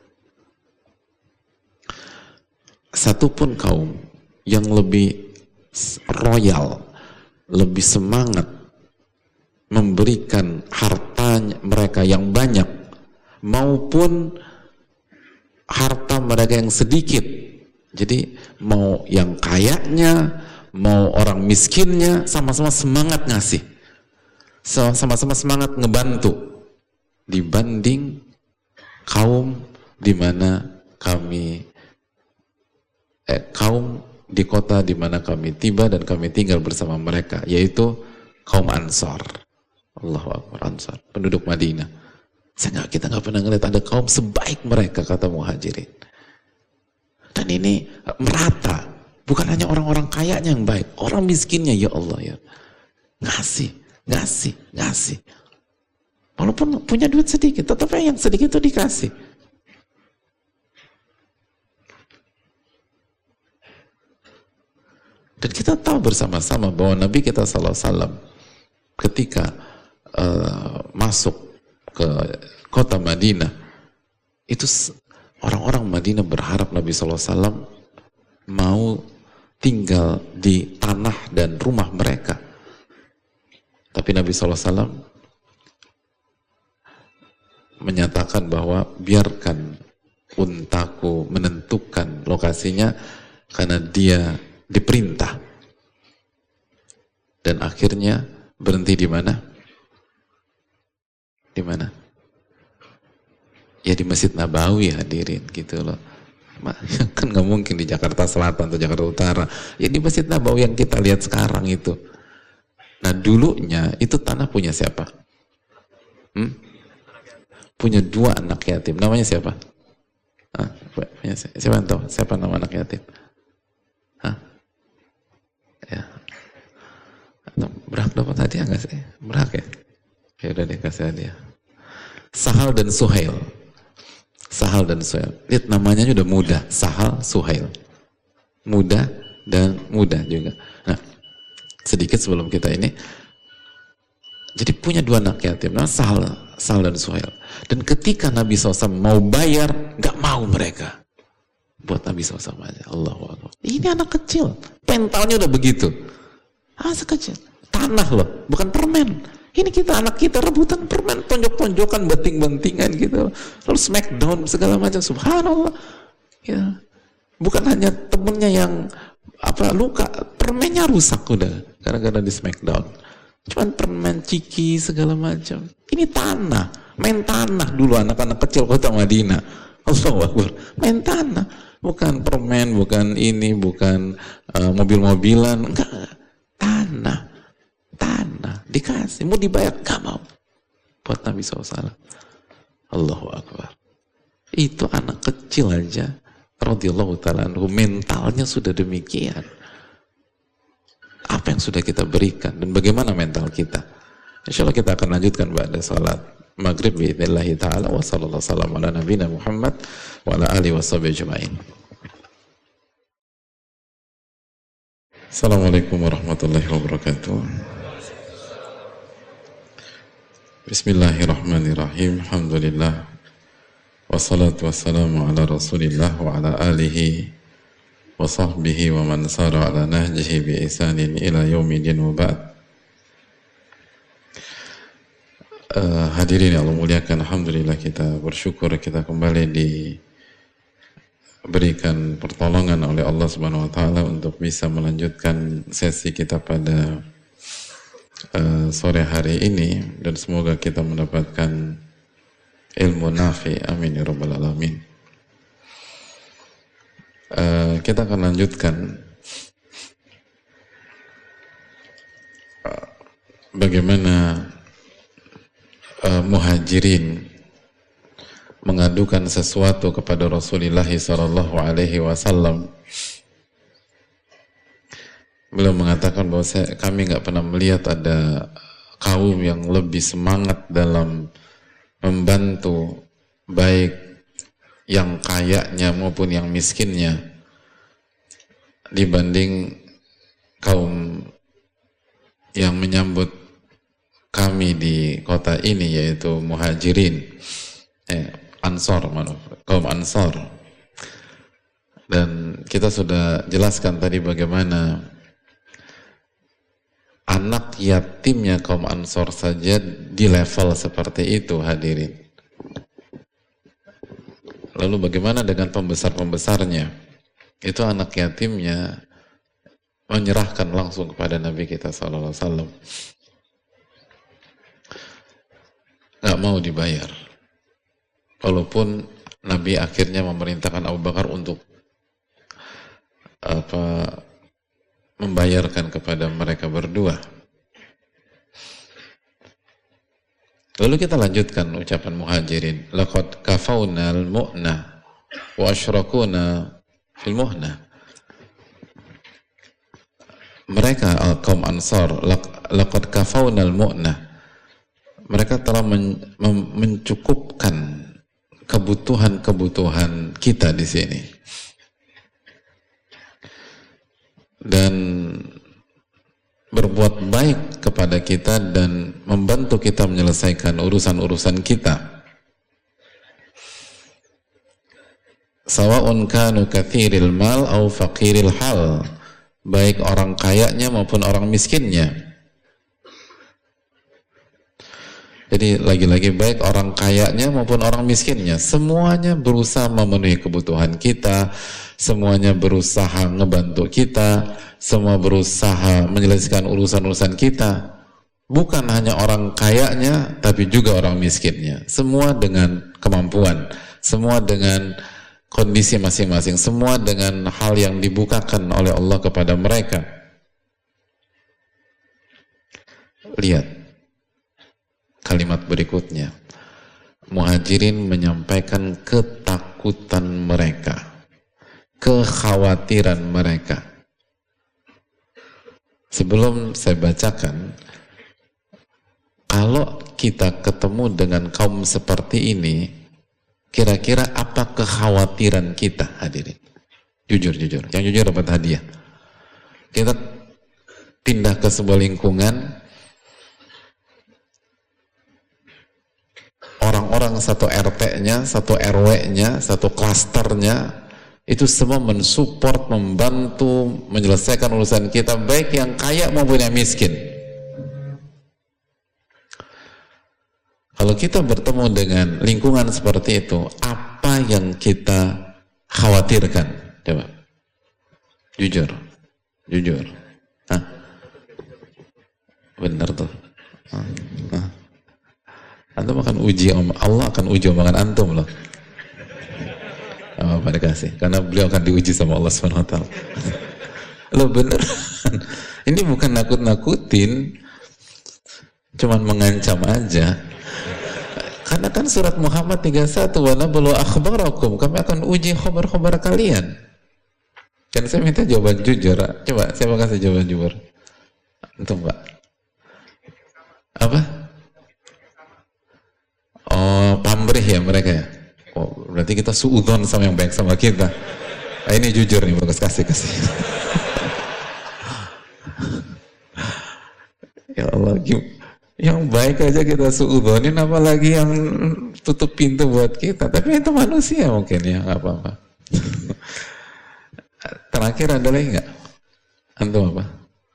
satu pun kaum yang lebih royal, lebih semangat memberikan hartanya mereka yang banyak maupun harta mereka yang sedikit. Jadi mau yang kayanya, mau orang miskinnya, sama-sama semangat ngasih, sama-sama semangat ngebantu, dibanding kaum di mana kami kaum di kota di mana kami tiba dan kami tinggal bersama mereka, yaitu kaum Ansar. Allahu Akbar, Ansar, penduduk Madinah. Kita nggak pernah ngeliat ada kaum sebaik mereka, kata muhajirin. Dan ini merata, bukan hanya orang-orang kayanya yang baik, orang miskinnya, ya Allah ya, ngasih. Walaupun punya duit sedikit, tetapi yang sedikit itu dikasih. Dan kita tahu bersama-sama bahwa Nabi kita sallallahu alaihi wasallam ketika masuk ke kota Madinah, itu orang-orang Madinah berharap Nabi SAW mau tinggal di tanah dan rumah mereka. Tapi Nabi SAW menyatakan bahwa biarkan untaku menentukan lokasinya, karena dia diperintah. Dan akhirnya berhenti di mana? Di mana? Ya di Masjid Nabawi, hadirin, gitu loh. Kan nggak mungkin di Jakarta Selatan atau Jakarta Utara. Ya di Masjid Nabawi yang kita lihat sekarang itu. Nah dulunya itu tanah punya siapa? Punya 2 anak yatim. Namanya siapa? Siapa yang tahu? Siapa nama anak yatim? Ya. Berak dapat hadiah nggak sih? Berak ya? Ya udah deh, kasih hadiah. Sahal dan Suhail. Sahal dan Suhail. Lihat namanya udah mudah. Sahal, Suhail. Mudah dan mudah juga. Nah, sedikit sebelum kita ini. Jadi punya 2 anak yatim. Nah, Sahal dan Suhail. Dan ketika Nabi SAW mau bayar, nggak mau mereka. Buat Nabi SAW aja. Allahu Akbar. Ini anak kecil. Pentalnya udah begitu. Sekecil. Tanah loh. Bukan permen. Ini anak kita rebutan permen. Tonjok-tonjokan, banting-bantingan gitu. Lalu smackdown segala macam. Subhanallah. Ya. Bukan hanya temennya yang luka. Permennya rusak udah. Gara-gara di smackdown. Cuman permen, ciki, segala macam. Ini tanah. Main tanah dulu anak-anak kecil kota Madinah. Allahu Akbar. Main tanah. Bukan permen, bukan ini, bukan mobil-mobilan. Enggak. Tanah. Dikasih. Mau dibayar. Enggak mau. Buat Nabi SAW. Allahu Akbar. Itu anak kecil aja. Radhiyallahu ta'ala anhu. Mentalnya sudah demikian. Apa yang sudah kita berikan dan bagaimana mental kita? Insya Allah kita akan lanjutkan pada salat maghrib biidznillah ta'ala. Wa sallallahu sallam ala nabiyina Muhammad wa ala alihi washabihi ajma'in. Assalamualaikum warahmatullahi wabarakatuh. Bismillahirrahmanirrahim. Alhamdulillah. Wassalatu wassalamu ala rasulillah wa ala alihi wa sahbihi wa man sara ala nahjihi bi ihsanin ila yaumidin wa ba'd. Hadirin yang Allah muliakan, alhamdulillah kita bersyukur kita kembali diberikan pertolongan oleh Allah Subhanahu wa taala untuk bisa melanjutkan sesi kita pada sore hari ini, dan semoga kita mendapatkan ilmu nafi, amin ya rabbal alamin. Kita akan lanjutkan bagaimana muhajirin mengadukan sesuatu kepada Rasulullah sallallahu alaihi wasallam. Beliau mengatakan bahwa kami nggak pernah melihat ada kaum yang lebih semangat dalam membantu baik yang kayanya maupun yang miskinnya dibanding kaum yang menyambut kami di kota ini, yaitu muhajirin, Ansor, kaum Ansor. Dan kita sudah jelaskan tadi bagaimana anak yatimnya kaum Ansor saja di level seperti itu, hadirin. Lalu bagaimana dengan pembesar-pembesarnya? Itu anak yatimnya menyerahkan langsung kepada Nabi kita sallallahu alaihi wasallam. Nggak mau dibayar. Walaupun Nabi akhirnya memerintahkan Abu Bakar untuk membayarkan kepada mereka berdua. Lalu kita lanjutkan ucapan muhajirin. Laqad kafawnal mu'nah wa asyrakuna fil muhnah. Mereka kaum Ansar, laqad kafawnal mu'nah. Mereka telah mencukupkan kebutuhan-kebutuhan kita di sini. Dan berbuat baik kepada kita dan membantu kita menyelesaikan urusan-urusan kita. Sawa'un kanu kathiril mal au faqiril hal, baik orang kayanya maupun orang miskinnya. Jadi lagi-lagi baik orang kayanya maupun orang miskinnya, semuanya berusaha memenuhi kebutuhan kita, semuanya berusaha ngebantu kita, semua berusaha menyelesaikan urusan-urusan kita. Bukan hanya orang kayanya, tapi juga orang miskinnya. Semua dengan kemampuan, semua dengan kondisi masing-masing, semua dengan hal yang dibukakan oleh Allah kepada mereka. Lihat kalimat berikutnya, Muhajirin menyampaikan ketakutan mereka, kekhawatiran mereka. Sebelum saya bacakan, kalau kita ketemu dengan kaum seperti ini, kira-kira apa kekhawatiran kita, hadirin? Jujur, yang jujur dapat hadiah. Kita pindah ke sebuah lingkungan, orang-orang satu RT-nya, satu RW-nya, satu klasternya, itu semua mensupport, membantu, menyelesaikan urusan kita, baik yang kaya maupun yang miskin. Kalau kita bertemu dengan lingkungan seperti itu, apa yang kita khawatirkan? Coba. Jujur. Hah? Benar tuh. Hah? Antum akan uji, Allah akan uji omongan antum loh. Apa dikasih? Karena beliau akan diuji sama Allah SWT. Loh bener. Ini bukan nakut-nakutin, cuman mengancam aja. Karena kan surat Muhammad 31, wa nablu akhbarakum, kami akan uji khabar-khabar kalian. Dan saya minta jawaban jujur. Coba saya mau kasih jawaban jujur. Antum Pak. Apa? Oh, pamrih ya mereka ya. Oh, berarti kita suudzon sama yang baik sama kita. Nah, ini jujur nih, bagus, kasih. Ya Allah, yang baik aja kita suudzonin, apalagi yang tutup pintu buat kita. Tapi itu manusia mungkin ya, nggak apa-apa. Terakhir ada lagi nggak? Antum apa?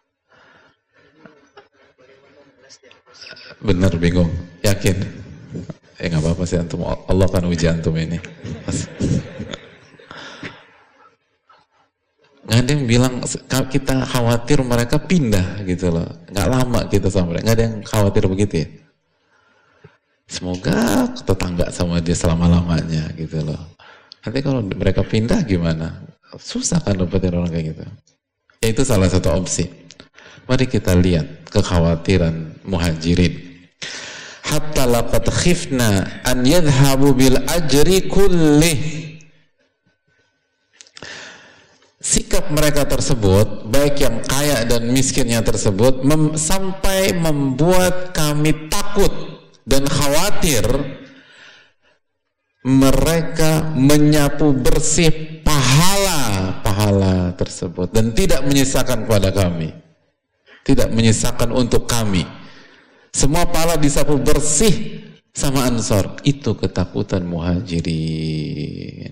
Bener bingung, yakin? Nggak apa-apa sih antum, Allah akan uji antum ini. Nggak ada yang bilang kita khawatir mereka pindah gitu loh, nggak lama kita sama mereka, nggak ada yang khawatir begitu ya. Semoga tetangga sama dia selama-lamanya gitu loh. Nanti kalau mereka pindah gimana? Susah kan dapetin orang kayak gitu. Ya, itu salah satu opsi. Mari kita lihat kekhawatiran Muhajirin. Hatta laqad khifna an yadhhabu bil ajri kullih. Sikap mereka tersebut, baik yang kaya dan miskinnya tersebut, sampai membuat kami takut dan khawatir mereka menyapu bersih pahala tersebut dan tidak menyisakan kepada kami, tidak menyisakan untuk kami. Semua pahala disapu bersih sama Ansor. Itu ketakutan Muhajirin.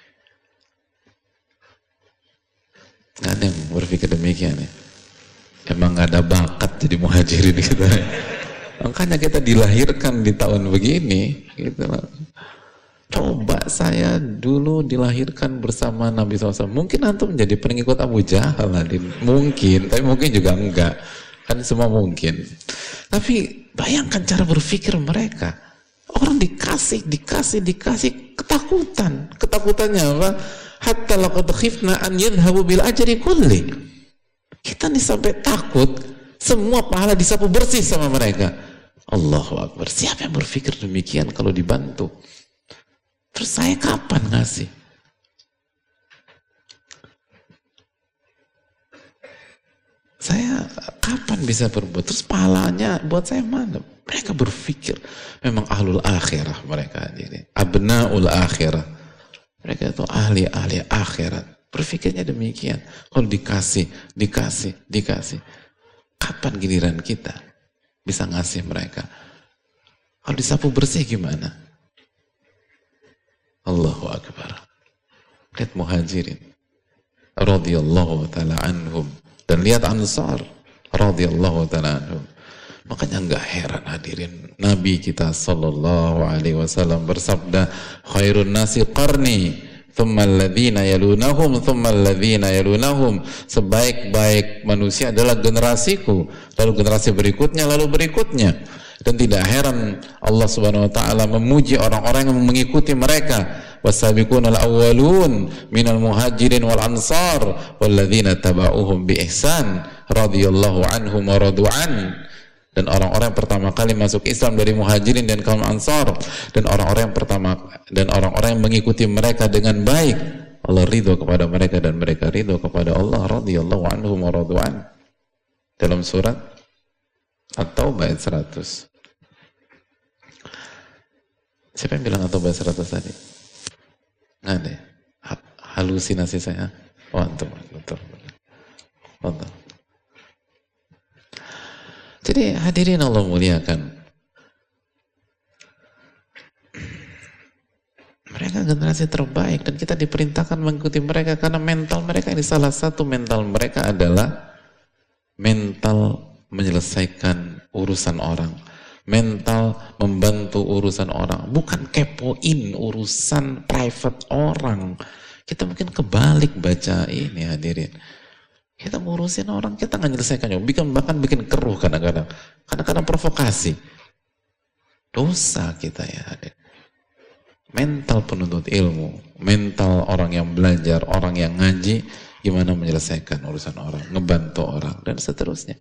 Nggak ada yang berpikir demikian ya. Emang nggak ada bakat jadi Muhajirin gitu. Makanya kita dilahirkan di tahun begini gitu. Coba saya dulu dilahirkan bersama Nabi SAW. Mungkin antum menjadi pengikut Abu Jahal. Mungkin, tapi mungkin juga enggak. Kan semua mungkin. Tapi bayangkan cara berpikir mereka. Orang dikasih ketakutan. Ketakutannya apa? Hatta laqad khifna an yadhhabu bil ajri kulli. Kita nih sampai takut semua pahala disapu bersih sama mereka. Allahu Akbar. Siapa yang berpikir demikian kalau dibantu? Terus saya kapan ngasih? Saya kapan bisa berbuat? Terus pahalanya buat saya mana? Mereka berpikir memang ahlul akhirah mereka ini. Abnaul akhirah. Mereka itu ahli akhirat. Berpikirnya demikian. Kalau dikasih. Kapan giliran kita bisa ngasih mereka? Kalau disapu bersih gimana? Allahu Akbar. Lihat muhajirin radhiyallahu ta'ala anhum, dan lihat ansar radhiyallahu ta'ala anhum. Makanya nggak heran hadirin, Nabi kita sallallahu alaihi wasallam bersabda, khairun nasi qarni thumma alladhina yalunahum thumma alladhina yalunahum. Sebaik-baik manusia adalah generasiku, lalu generasi berikutnya, lalu berikutnya. Dan tidak heran Allah Subhanahu wa taala memuji orang-orang yang mengikuti mereka. Wasabiqunal awwalun minal muhajirin wal ansar walladzina tabauhum bi ihsan radhiyallahu anhum wa radu'an. Dan orang-orang yang pertama kali masuk Islam dari muhajirin dan kaum ansar, dan orang-orang yang mengikuti mereka dengan baik, Allah ridho kepada mereka dan mereka ridho kepada Allah, radhiyallahu anhum wa radu'an. Dalam surat At-Taubah ayat 100. Siapa yang bilang At-Taubah 100 tadi? Nggak ada ya? Halusinasi saya? Oh, antum. Betul. Jadi hadirin Allah muliakan, mereka generasi terbaik dan kita diperintahkan mengikuti mereka karena mental mereka ini, salah satu mental mereka adalah mental menyelesaikan urusan orang, mental membantu urusan orang, bukan kepoin urusan private orang. Kita mungkin kebalik baca ini hadirin. Kita ngurusin orang, kita nggak menyelesaikannya, bahkan bikin keruh kadang-kadang provokasi. Dosa kita ya hadirin. Mental penuntut ilmu, mental orang yang belajar, orang yang ngaji, gimana menyelesaikan urusan orang, ngebantu orang, dan seterusnya.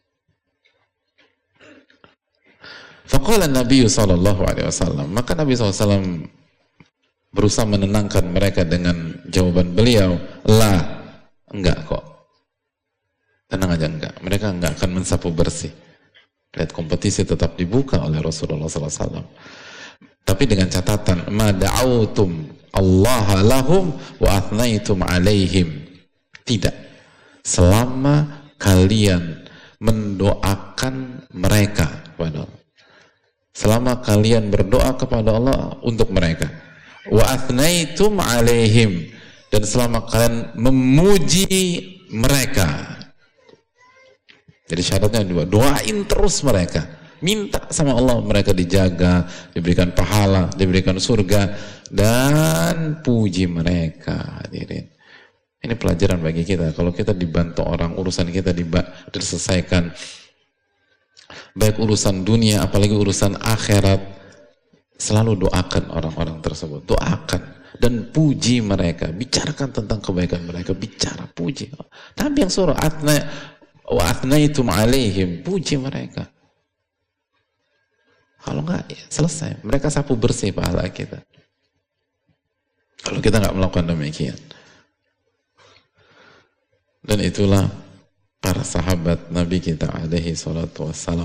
Faqala Nabi sallallahu alaihi wasallam, maka Nabi SAW berusaha menenangkan mereka dengan jawaban beliau, la, enggak kok, tenang aja, enggak, mereka enggak akan mensapu bersih. Lihat, kompetisi tetap dibuka oleh Rasulullah SAW, tapi dengan catatan, ma da'autum Allah lahum wa athnaitum alaihim. Tidak, selama kalian mendoakan mereka kepada Allah, selama kalian berdoa kepada Allah untuk mereka, wa athnaitum alaihim, dan selama kalian memuji mereka. Jadi syaratnya dua, doain terus mereka, minta sama Allah mereka dijaga, diberikan pahala, diberikan surga, dan puji mereka. Hadirin, ini pelajaran bagi kita. Kalau kita dibantu orang, urusan kita diselesaikan, baik urusan dunia apalagi urusan akhirat, selalu doakan orang-orang tersebut, doakan dan puji mereka, bicarakan tentang kebaikan mereka, bicara, puji. Tapi yang suruh wa athnaitum alaihim, puji mereka. Kalau enggak, ya selesai, mereka sapu bersih pahala kita. Kalau kita nggak melakukan demikian. Dan itulah para sahabat Nabi kita alaihi salatu wassalam.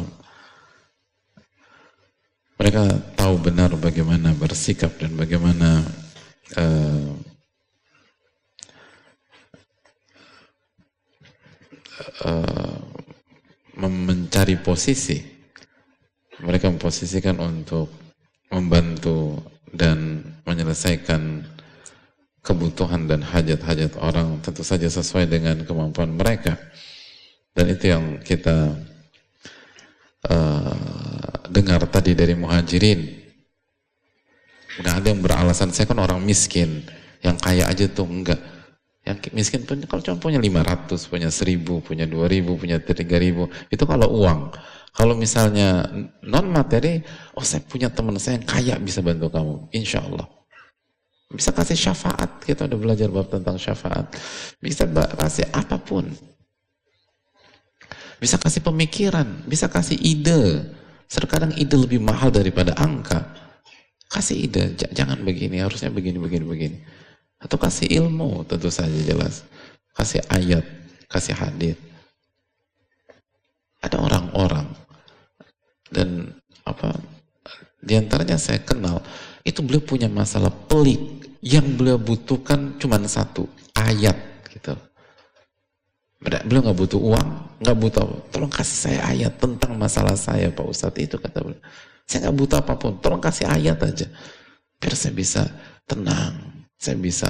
Mereka tahu benar bagaimana bersikap dan bagaimana mencari posisi. Mereka memposisikan untuk membantu dan menyelesaikan kebutuhan dan hajat-hajat orang, tentu saja sesuai dengan kemampuan mereka. Dan itu yang kita dengar tadi dari muhajirin. Nggak ada yang beralasan, saya kan orang miskin, yang kaya aja tuh enggak. Yang miskin pun kalau cuma punya 500, punya 1000, punya 2000, punya 3000, itu kalau uang. Kalau misalnya non materi, oh saya punya teman saya yang kaya bisa bantu kamu, insya Allah. Bisa kasih syafaat, kita udah belajar bab tentang syafaat. Bisa kasih apapun. Bisa kasih pemikiran, bisa kasih ide. Terkadang ide lebih mahal daripada angka. Kasih ide, jangan begini, harusnya begini. Atau kasih ilmu, tentu saja jelas. Kasih ayat, kasih hadis. Ada orang-orang, dan diantaranya saya kenal, itu beliau punya masalah pelik, yang beliau butuhkan cuma satu, ayat gitu. Beliau nggak butuh uang, nggak butuh, tolong kasih saya ayat tentang masalah saya Pak Ustadz, itu kata beliau. Saya nggak butuh apapun, tolong kasih ayat aja, biar saya bisa tenang, saya bisa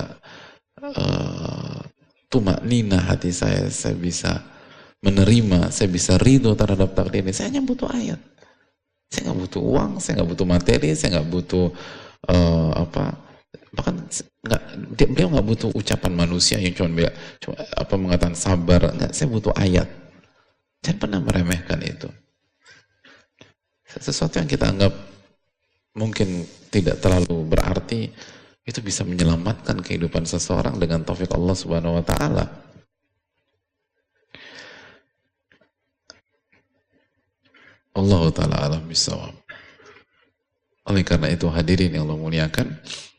tumak nina hati saya bisa menerima, saya bisa ridho terhadap takdir ini. Saya hanya butuh ayat. Saya nggak butuh uang, saya nggak butuh materi, saya nggak butuh bahkan beliau nggak butuh ucapan manusia yang cuma mengatakan sabar. Nggak, saya butuh ayat. Jangan pernah meremehkan itu. Sesuatu yang kita anggap mungkin tidak terlalu berarti, itu bisa menyelamatkan kehidupan seseorang dengan taufik Allah Subhanahu wa taala. Allah taala alam bisawab. Oleh karena itu hadirin yang Allah muliakan,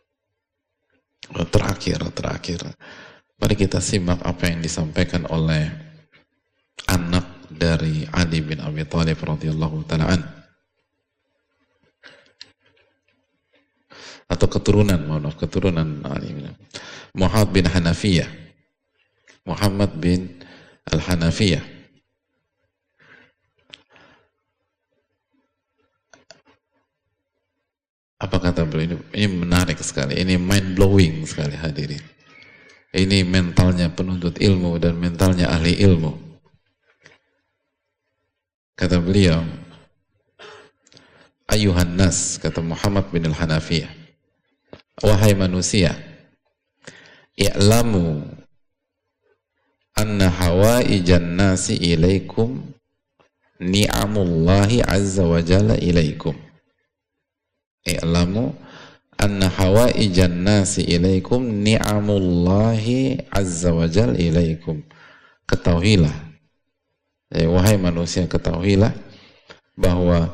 terakhir mari kita simak apa yang disampaikan oleh anak dari Ali bin Abi Thalib radhiyallahu taala an, atau keturunan Ali bin Muhammad bin Hanafiyah, Muhammad bin Al-Hanafiyah. Apa kata beliau? Ini menarik sekali, ini mind blowing sekali hadirin. Ini mentalnya penuntut ilmu dan mentalnya ahli ilmu. Kata beliau, ayuhan nas, kata Muhammad bin Al-Hanafiyah, wahai manusia, i'lamu anna hawaijan nasi ilaikum ni'amullahi azza wa jalla ilaikum. I'lamu anna hawaijan nasi ilaikum ni'amullahi azza wa jalla ilaikum. Ketahuilah, wahai manusia, ketahuilah bahwa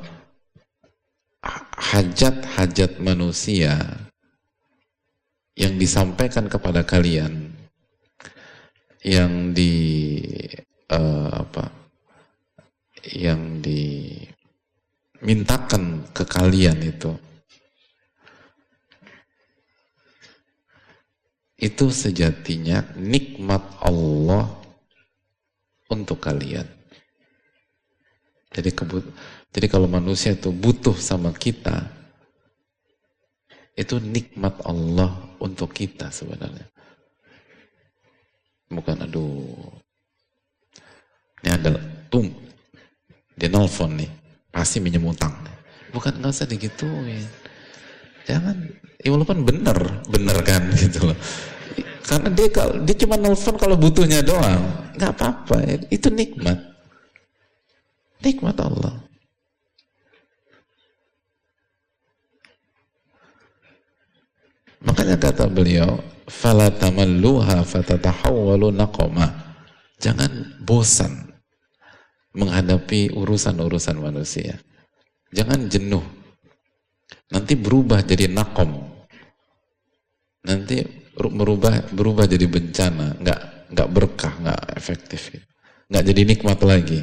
hajat-hajat manusia yang disampaikan kepada kalian, yang yang dimintakan ke kalian itu sejatinya nikmat Allah untuk kalian. Jadi kalau manusia itu butuh sama kita, itu nikmat Allah untuk kita sebenarnya. Bukan ini ada dia nelfon nih, pasti minjem utang. Bukan, nggak usah digituin. Jangan, ya walaupun bener kan gitu loh. Karena dia cuma nelfon kalau butuhnya doang, nggak apa-apa. Itu nikmat Allah. Makanya kata beliau, fala tamalluha fatatahawwalu naqama. Jangan bosan menghadapi urusan-urusan manusia. Jangan jenuh. Nanti berubah jadi naqam. Nanti berubah jadi bencana, nggak berkah, nggak efektif, nggak jadi nikmat lagi.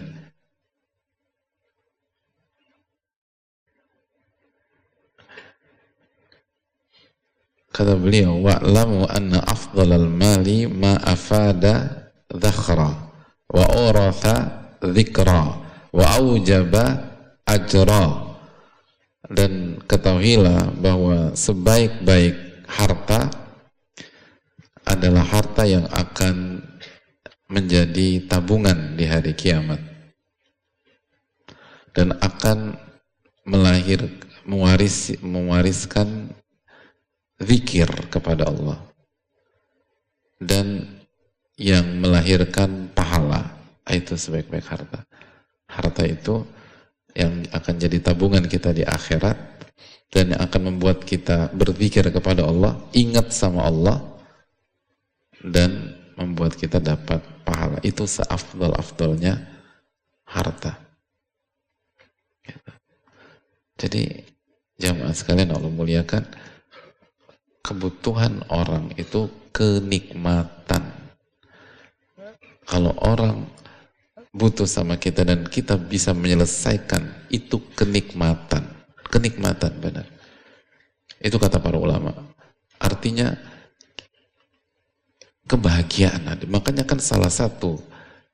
Kata beliau, wa'lamu anna afdalal mali ma afada dhakhra wa uratha dhikra wa aujaba ajra. Dan ketahuilah bahwa sebaik-baik harta adalah harta yang akan menjadi tabungan di hari kiamat dan akan mewariskan zikir kepada Allah, dan yang melahirkan pahala. Itu sebaik-baik harta. Harta itu yang akan jadi tabungan kita di akhirat dan yang akan membuat kita berzikir kepada Allah, ingat sama Allah, dan membuat kita dapat pahala. Itu seafdal-afdalnya harta. Jadi jamaah sekalian Allah muliakan, kebutuhan orang itu kenikmatan. Kalau orang butuh sama kita dan kita bisa menyelesaikan, itu kenikmatan benar. Itu kata para ulama. Artinya kebahagiaan. Makanya kan salah satu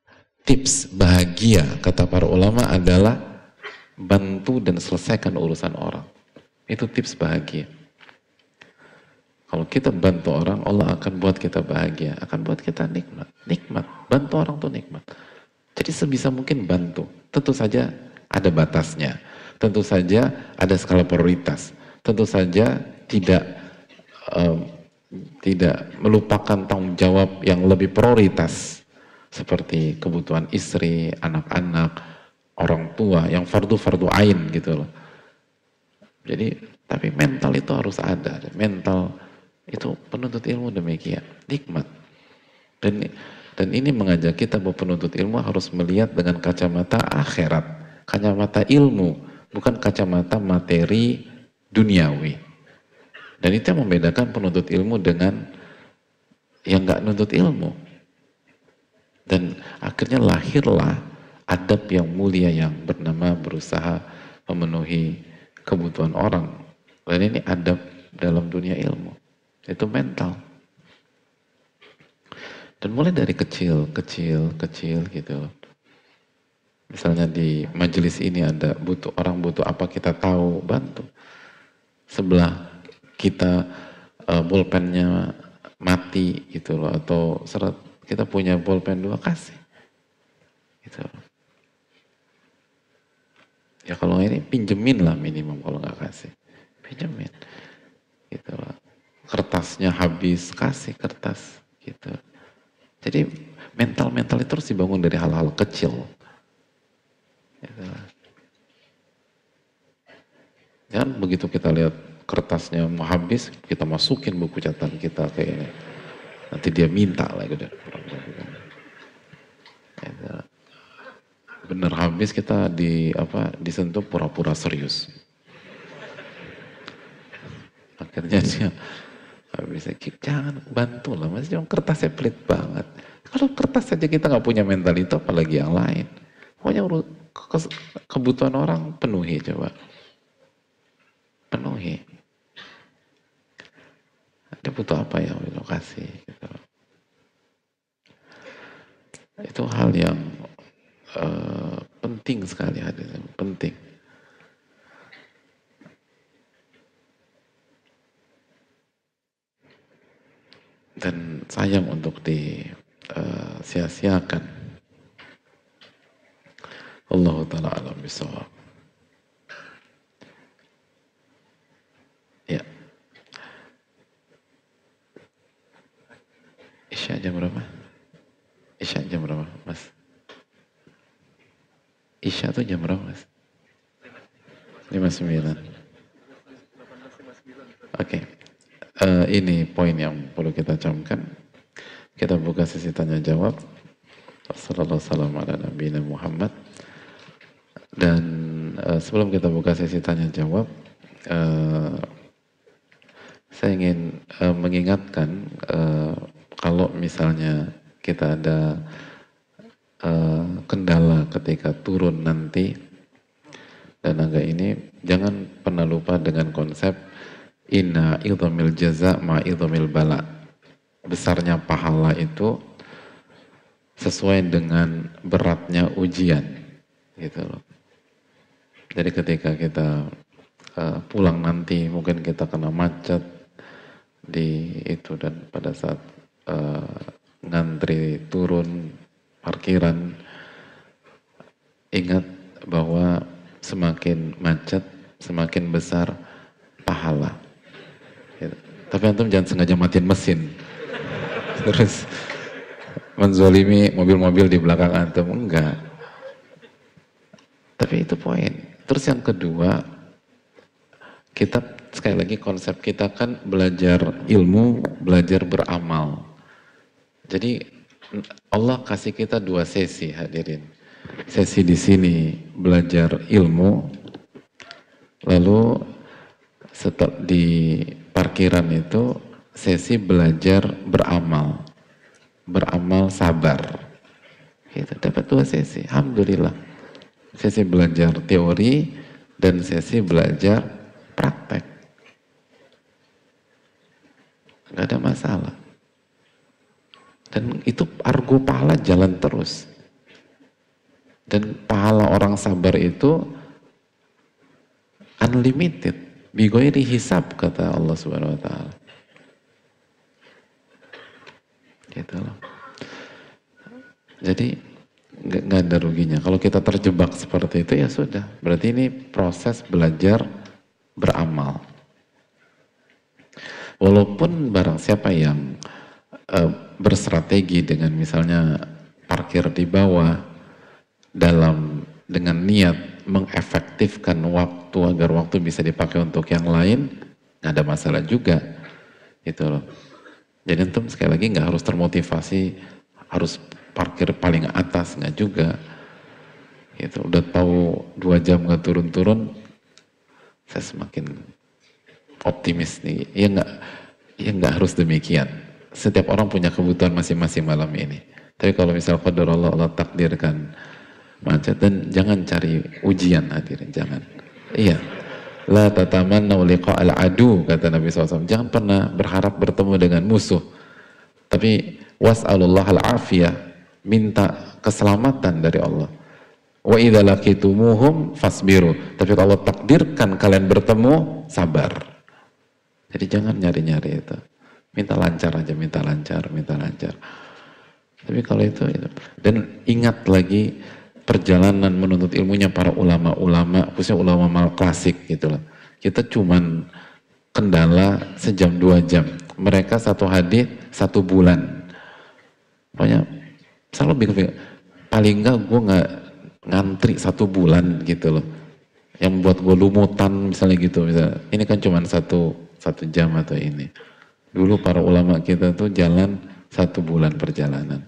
tips bahagia kata para ulama adalah bantu dan selesaikan urusan orang. Itu tips bahagia. Kalau kita bantu orang, Allah akan buat kita bahagia, akan buat kita nikmat. Nikmat, bantu orang tuh nikmat. Jadi sebisa mungkin bantu. Tentu saja ada batasnya. Tentu saja ada skala prioritas. Tentu saja tidak melupakan tanggung jawab yang lebih prioritas. Seperti kebutuhan istri, anak-anak, orang tua, yang fardu ain gitu loh. Jadi, tapi mental itu harus ada. Mental itu penuntut ilmu demikian, nikmat. Dan ini mengajak kita bahwa penuntut ilmu harus melihat dengan kacamata akhirat, kacamata ilmu, bukan kacamata materi duniawi. Dan itu yang membedakan penuntut ilmu dengan yang nggak nuntut ilmu. Dan akhirnya lahirlah adab yang mulia yang bernama berusaha memenuhi kebutuhan orang. Dan ini adab dalam dunia ilmu. Itu mental. Dan mulai dari kecil gitu. Misalnya di majelis ini ada orang butuh apa kita tahu, bantu. Sebelah kita bolpennya mati gitu loh, atau kita punya bolpen 2, kasih. Gitu loh. Ya kalau ini pinjemin lah minimum, kalau nggak kasih. Pinjemin. Gitu loh. Kertasnya habis, kasih kertas gitu. Jadi mental itu harus dibangun dari hal-hal kecil gitu. Jangan begitu kita lihat kertasnya mau habis, kita masukin buku catatan kita kayak ini, nanti dia minta lagi gitu. Bener habis kita disentuh pura-pura serius, akhirnya dia bisa, jangan bantu lah, masih cuma kertasnya pelit banget. Kalau kertas saja kita nggak punya mental itu, apalagi yang lain. Pokoknya kebutuhan orang penuhi, coba penuhi. Dia butuh apa ya, kasih. Gitu. Itu hal yang penting sekali, penting. Dan sayang untuk sia-siakan. Allah Ta'ala alam bisawab. Ya. Isya jam berapa? Isya jam berapa, Mas? Isya tuh jam berapa, Mas? 59. Oke. Ini poin yang perlu kita camkan. Kita buka sesi tanya jawab. Wassalamualaikum warahmatullahi wabarakatuh. Dan sebelum kita buka sesi tanya jawab, saya ingin mengingatkan kalau misalnya kita ada kendala ketika turun nanti dan agak ini, jangan pernah lupa dengan konsep inna idhamil jaza ma idhamil bala. Besarnya pahala itu sesuai dengan beratnya ujian, gitu loh. Jadi ketika kita pulang nanti, mungkin kita kena macet di itu, dan pada saat ngantri turun parkiran, ingat bahwa semakin macet, semakin besar pahala. Gitu. Tapi antum jangan sengaja matiin mesin, terus menzolimi mobil-mobil di belakang antum, enggak. Tapi itu poin. Terus yang kedua, kita sekali lagi konsep kita kan belajar ilmu, belajar beramal. Jadi Allah kasih kita 2 sesi, hadirin. Sesi di sini belajar ilmu, lalu setelah di parkiran itu sesi belajar beramal, beramal sabar. Kita dapat 2 sesi, alhamdulillah. Sesi belajar teori dan sesi belajar praktek. Gak ada masalah. Dan itu argo pahala jalan terus. Dan pahala orang sabar itu unlimited, bighairi hisab kata Allah Subhanahu wa taala. Gitu loh. Jadi nggak ada ruginya. Kalau kita terjebak seperti itu ya sudah. Berarti ini proses belajar beramal. Walaupun barang siapa yang berstrategi dengan misalnya parkir di bawah dengan niat mengefektifkan waktu agar waktu bisa dipakai untuk yang lain, nggak ada masalah juga. Gitu loh. Jadi antum sekali lagi nggak harus termotivasi harus parkir paling atas, nggak juga. Gitu. Udah tahu 2 jam nggak turun-turun, saya semakin optimis nih. Ya nggak harus demikian. Setiap orang punya kebutuhan masing-masing malam ini. Tapi kalau misal qadar Allah takdirkan macet, dan jangan cari ujian hadirin, jangan. Iya. La tatamannau liqa'al adu kata Nabi SAW. Jangan pernah berharap bertemu dengan musuh. Tapi was'alullah al-afiyah, minta keselamatan dari Allah. Wa idza laqitumuhum fasbiru. Tapi kalau Allah takdirkan kalian bertemu, sabar. Jadi jangan nyari-nyari itu. Minta lancar aja, minta lancar. Tapi kalau itu. Dan ingat lagi perjalanan menuntut ilmunya para ulama-ulama, khususnya ulama klasik gitu loh. Kita cuman kendala sejam 2 jam. Mereka 1 hadis 1 bulan. Pokoknya selalu bingung. Paling enggak gue nggak ngantri 1 bulan gitu loh. Yang buat gue lumutan misalnya gitu. Ini kan cuman satu jam atau ini. Dulu para ulama kita tuh jalan 1 bulan perjalanan.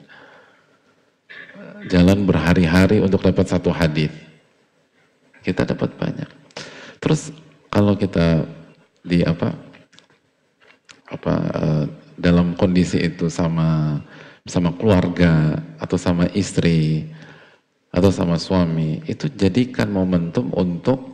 Jalan berhari-hari untuk dapat 1 hadis. Kita dapat banyak. Terus kalau kita di dalam kondisi itu sama keluarga atau sama istri atau sama suami, itu jadikan momentum untuk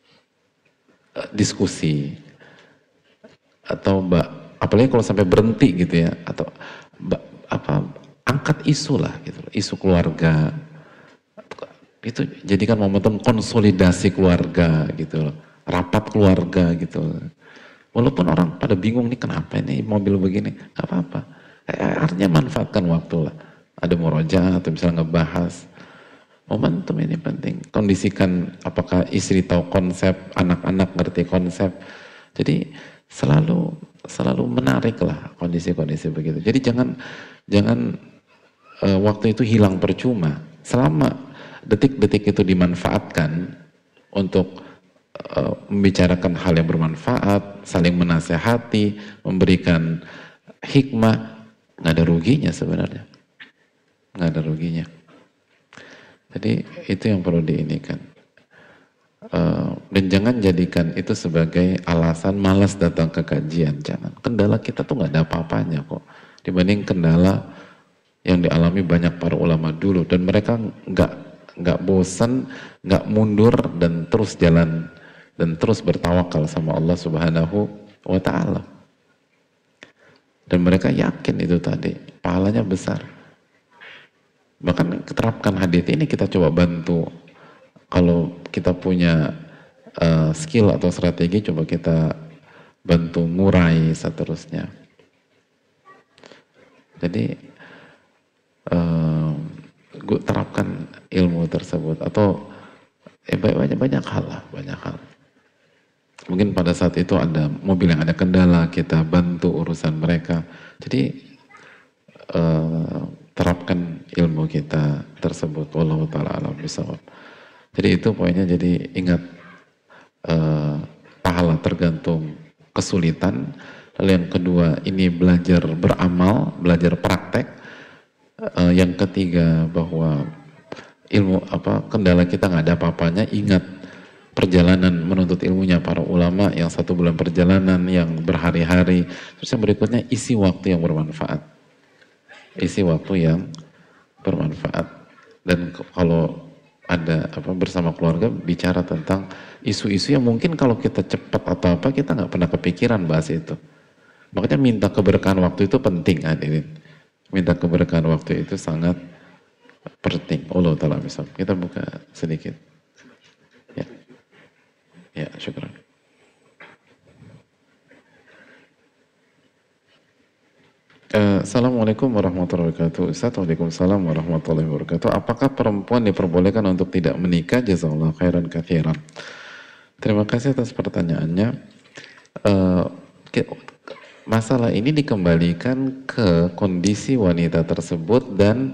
diskusi. Atau apalagi kalau sampai berhenti gitu ya, atau angkat isu lah gitu, isu keluarga, itu jadikan momentum konsolidasi keluarga gitu, rapat keluarga gitu. Walaupun orang pada bingung nih kenapa ini mobil begini, nggak apa-apa. Artinya manfaatkan waktu lah. Ada murojaah atau misalnya ngebahas. Momentum ini penting. Kondisikan apakah istri tahu konsep, anak-anak ngerti konsep. Jadi selalu menarik lah kondisi-kondisi begitu. Jadi jangan waktu itu hilang percuma. Selama detik-detik itu dimanfaatkan untuk membicarakan hal yang bermanfaat, saling menasehati, memberikan hikmah, nggak ada ruginya sebenarnya. Nggak ada ruginya. Jadi itu yang perlu diinikan. Dan jangan jadikan itu sebagai alasan malas datang ke kajian, jangan. Kendala kita tuh nggak ada apa-apanya kok dibanding kendala yang dialami banyak para ulama dulu, dan mereka nggak bosan, nggak mundur, dan terus jalan dan terus bertawakal sama Allah Subhanahu wa taala. Dan mereka yakin itu tadi pahalanya besar. Bahkan terapkan hadis ini, kita coba bantu. Kalau kita punya skill atau strategi, coba kita bantu ngurai seterusnya. Jadi gue terapkan ilmu tersebut, atau banyak hal lah, banyak hal. Mungkin pada saat itu ada mobil yang ada kendala, kita bantu urusan mereka. Jadi terapkan ilmu kita tersebut. Wallahu ta'ala a'lam bishawab. Jadi itu poinnya. Jadi ingat, pahala tergantung kesulitan. Lalu yang kedua, ini belajar beramal, belajar praktek. Yang ketiga, bahwa ilmu kendala kita nggak ada apa-apanya. Ingat perjalanan menuntut ilmunya para ulama yang 1 bulan perjalanan, yang berhari-hari. Terus yang berikutnya, isi waktu yang bermanfaat. Isi waktu yang bermanfaat. Dan kalau ada bersama keluarga, bicara tentang isu-isu yang mungkin kalau kita cepat atau kita nggak pernah kepikiran bahas itu. Makanya minta keberkahan waktu itu penting, hadirin. Minta keberkahan waktu itu sangat penting. Allah taala bisa. Kita buka sedikit. Ya, ya, syukur. Assalamualaikum warahmatullahi wabarakatuh. Ustaz, waalaikumsalam warahmatullahi wabarakatuh. Apakah perempuan diperbolehkan untuk tidak menikah? Jazakallahu khairan katsiran. Terima kasih atas pertanyaannya. Masalah ini dikembalikan ke kondisi wanita tersebut dan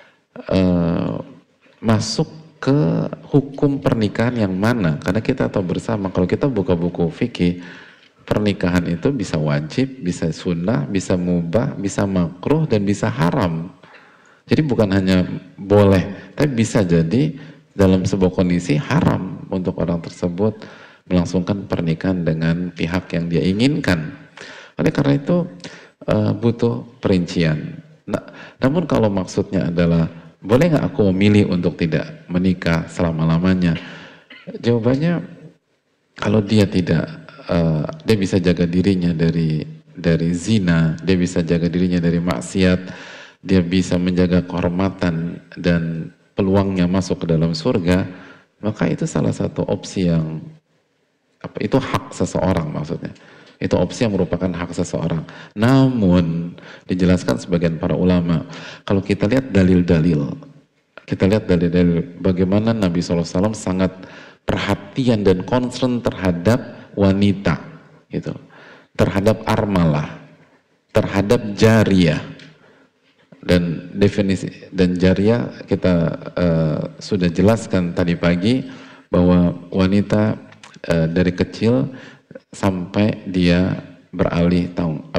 masuk ke hukum pernikahan yang mana. Karena kita tahu bersama, kalau kita buka buku fikih, pernikahan itu bisa wajib, bisa sunnah, bisa mubah, bisa makruh, dan bisa haram. Jadi bukan hanya boleh, tapi bisa jadi dalam sebuah kondisi haram untuk orang tersebut melangsungkan pernikahan dengan pihak yang dia inginkan. Oleh karena itu butuh perincian. Namun kalau maksudnya adalah boleh nggak aku memilih untuk tidak menikah selama-lamanya? Jawabannya, kalau dia tidak dia bisa jaga dirinya dari zina, dia bisa jaga dirinya dari maksiat, dia bisa menjaga kehormatan dan peluangnya masuk ke dalam surga, maka itu salah satu opsi yang itu hak seseorang maksudnya. Itu opsi yang merupakan hak seseorang. Namun dijelaskan sebagian para ulama, kalau kita lihat dalil-dalil, bagaimana Nabi SAW sangat perhatian dan concern terhadap wanita, gitu, terhadap armalah, terhadap jariyah, dan definisi dan jariyah kita sudah jelaskan tadi pagi bahwa wanita dari kecil sampai dia beralih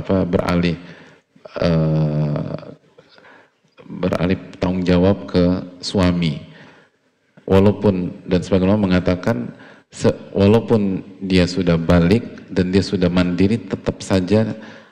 tanggung jawab ke suami, walaupun, dan sebagian orang mengatakan walaupun dia sudah balik dan dia sudah mandiri, tetap saja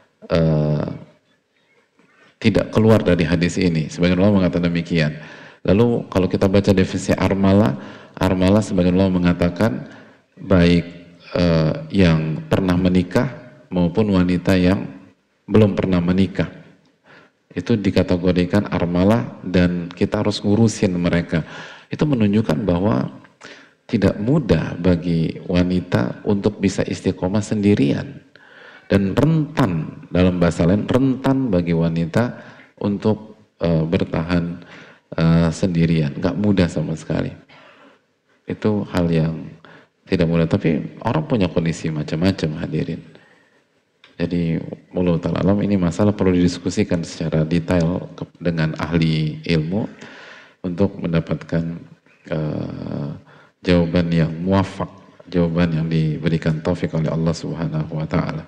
tidak keluar dari hadis ini. Sebagian ulama mengatakan demikian. Lalu kalau kita baca definisi armalah sebagian ulama mengatakan baik yang pernah menikah maupun wanita yang belum pernah menikah, itu dikategorikan armalah dan kita harus ngurusin mereka. Itu menunjukkan bahwa tidak mudah bagi wanita untuk bisa istiqomah sendirian, dan rentan, dalam bahasa lain, rentan bagi wanita untuk bertahan sendirian. Nggak mudah sama sekali. Itu hal yang tidak mudah, tapi orang punya kondisi macam-macam, hadirin. Jadi wallahu ta'ala alam, ini masalah perlu didiskusikan secara detail dengan ahli ilmu untuk mendapatkan jawaban yang muwafaq, jawaban yang diberikan taufik oleh Allah Subhanahu wa taala.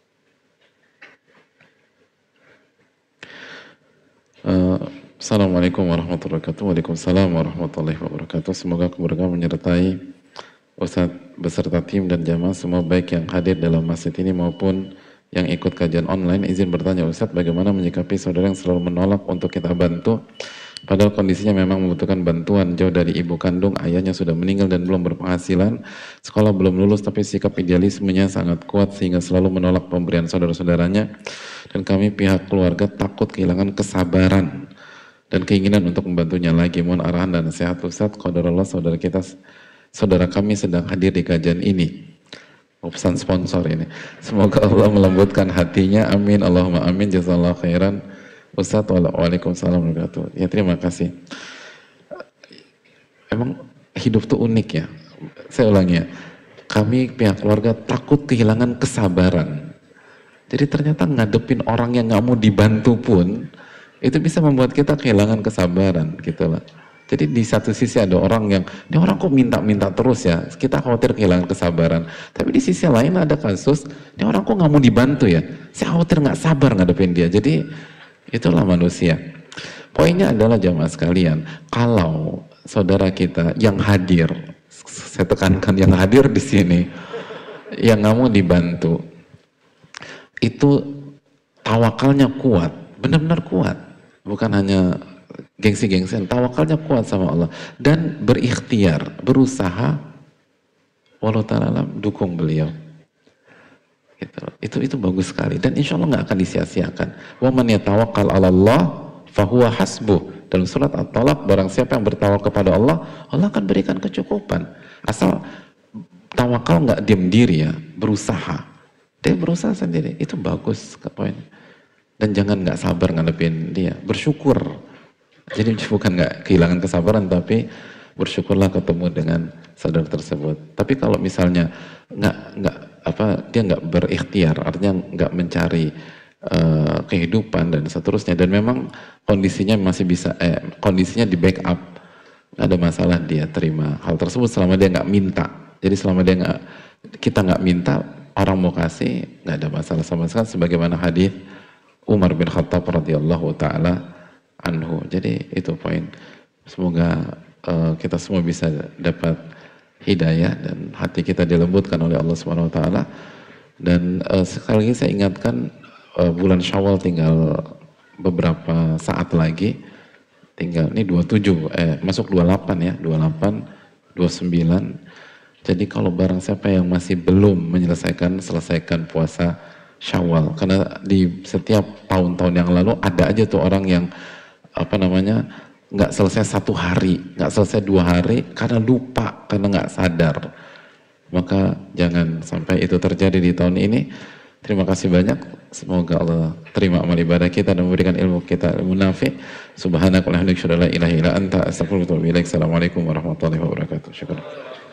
Assalamualaikum warahmatullahi wabarakatuh. Waalaikumsalam warahmatullahi wabarakatuh. Semoga keberkahan menyertai Ustadz beserta tim dan jamaah semua, baik yang hadir dalam masjid ini maupun yang ikut kajian online. Izin bertanya Ustadz, bagaimana menyikapi saudara yang selalu menolak untuk kita bantu padahal kondisinya memang membutuhkan bantuan, jauh dari ibu kandung, ayahnya sudah meninggal dan belum berpenghasilan, sekolah belum lulus, tapi sikap idealismenya sangat kuat sehingga selalu menolak pemberian saudara-saudaranya, dan kami pihak keluarga takut kehilangan kesabaran dan keinginan untuk membantunya lagi. Mohon arahan dan nasihat Ustadz. Qadarullah, saudara kami sedang hadir di kajian ini. Pesan sponsor ini. Semoga Allah melembutkan hatinya. Amin. Allahumma amin. Jazakallahu khairan. Ustadz, waalaikumsalam warahmatullahi wabarakatuh. Ya, terima kasih. Emang hidup tuh unik ya. Saya ulangi ya. Kami pihak keluarga takut kehilangan kesabaran. Jadi ternyata ngadepin orang yang nggak mau dibantu pun itu bisa membuat kita kehilangan kesabaran, gitu lah. Jadi di satu sisi ada orang yang, ini orang kok minta-minta terus ya, kita khawatir kehilangan kesabaran. Tapi di sisi lain ada kasus, ini orang kok nggak mau dibantu ya, saya khawatir nggak sabar ngadepin dia. Jadi itulah manusia. Poinnya adalah jamaah sekalian, kalau saudara kita yang hadir, saya tekankan yang hadir di sini, yang nggak mau dibantu, itu tawakalnya kuat, benar-benar kuat, bukan hanya gengsi-gengsian, tawakalnya kuat sama Allah dan berikhtiar, berusaha, wallahu ta'ala dukung beliau. Itu bagus sekali dan insya Allah nggak akan disia-siakan. Wa man yatawakkal 'ala Allah fahuwa hasbuh. dalam surat At-Talaq, barang siapa yang bertawakal kepada Allah, Allah akan berikan kecukupan. Asal tawakal nggak diam diri ya, berusaha. Dia berusaha sendiri, itu bagus ke poin. Dan jangan nggak sabar ngadepin dia, bersyukur. Jadi bukan nggak kehilangan kesabaran, tapi bersyukurlah ketemu dengan saudara tersebut. Tapi kalau misalnya dia nggak berikhtiar, artinya nggak mencari kehidupan dan seterusnya, dan memang kondisinya masih bisa, kondisinya di backup, nggak ada masalah, dia terima hal tersebut selama dia nggak minta. Jadi selama kita nggak minta, orang mau kasih, nggak ada masalah sama sekali, sebagaimana hadis Umar bin Khattab radhiyallahu taala anhu. Jadi itu poin. Semoga kita semua bisa dapat hidayah dan hati kita dilembutkan oleh Allah Subhanahu wa taala. Dan sekali lagi saya ingatkan, bulan Syawal tinggal beberapa saat lagi. Tinggal ini 27 masuk 28 ya, 28 29. Jadi kalau barang siapa yang masih belum selesaikan puasa Syawal, karena di setiap tahun-tahun yang lalu ada aja tuh orang yang nggak selesai 1 hari, nggak selesai 2 hari karena lupa, karena nggak sadar. Maka jangan sampai itu terjadi di tahun ini. Terima kasih banyak. Semoga Allah terima amal ibadah kita dan memberikan ilmu kita ilmu nafi'. Subhanakallahumma wa bihamdika, asyhadu an la ilaha illa anta, astaghfiruka wa atubu ilaik. Assalamualaikum warahmatullahi wabarakatuh. Syukur.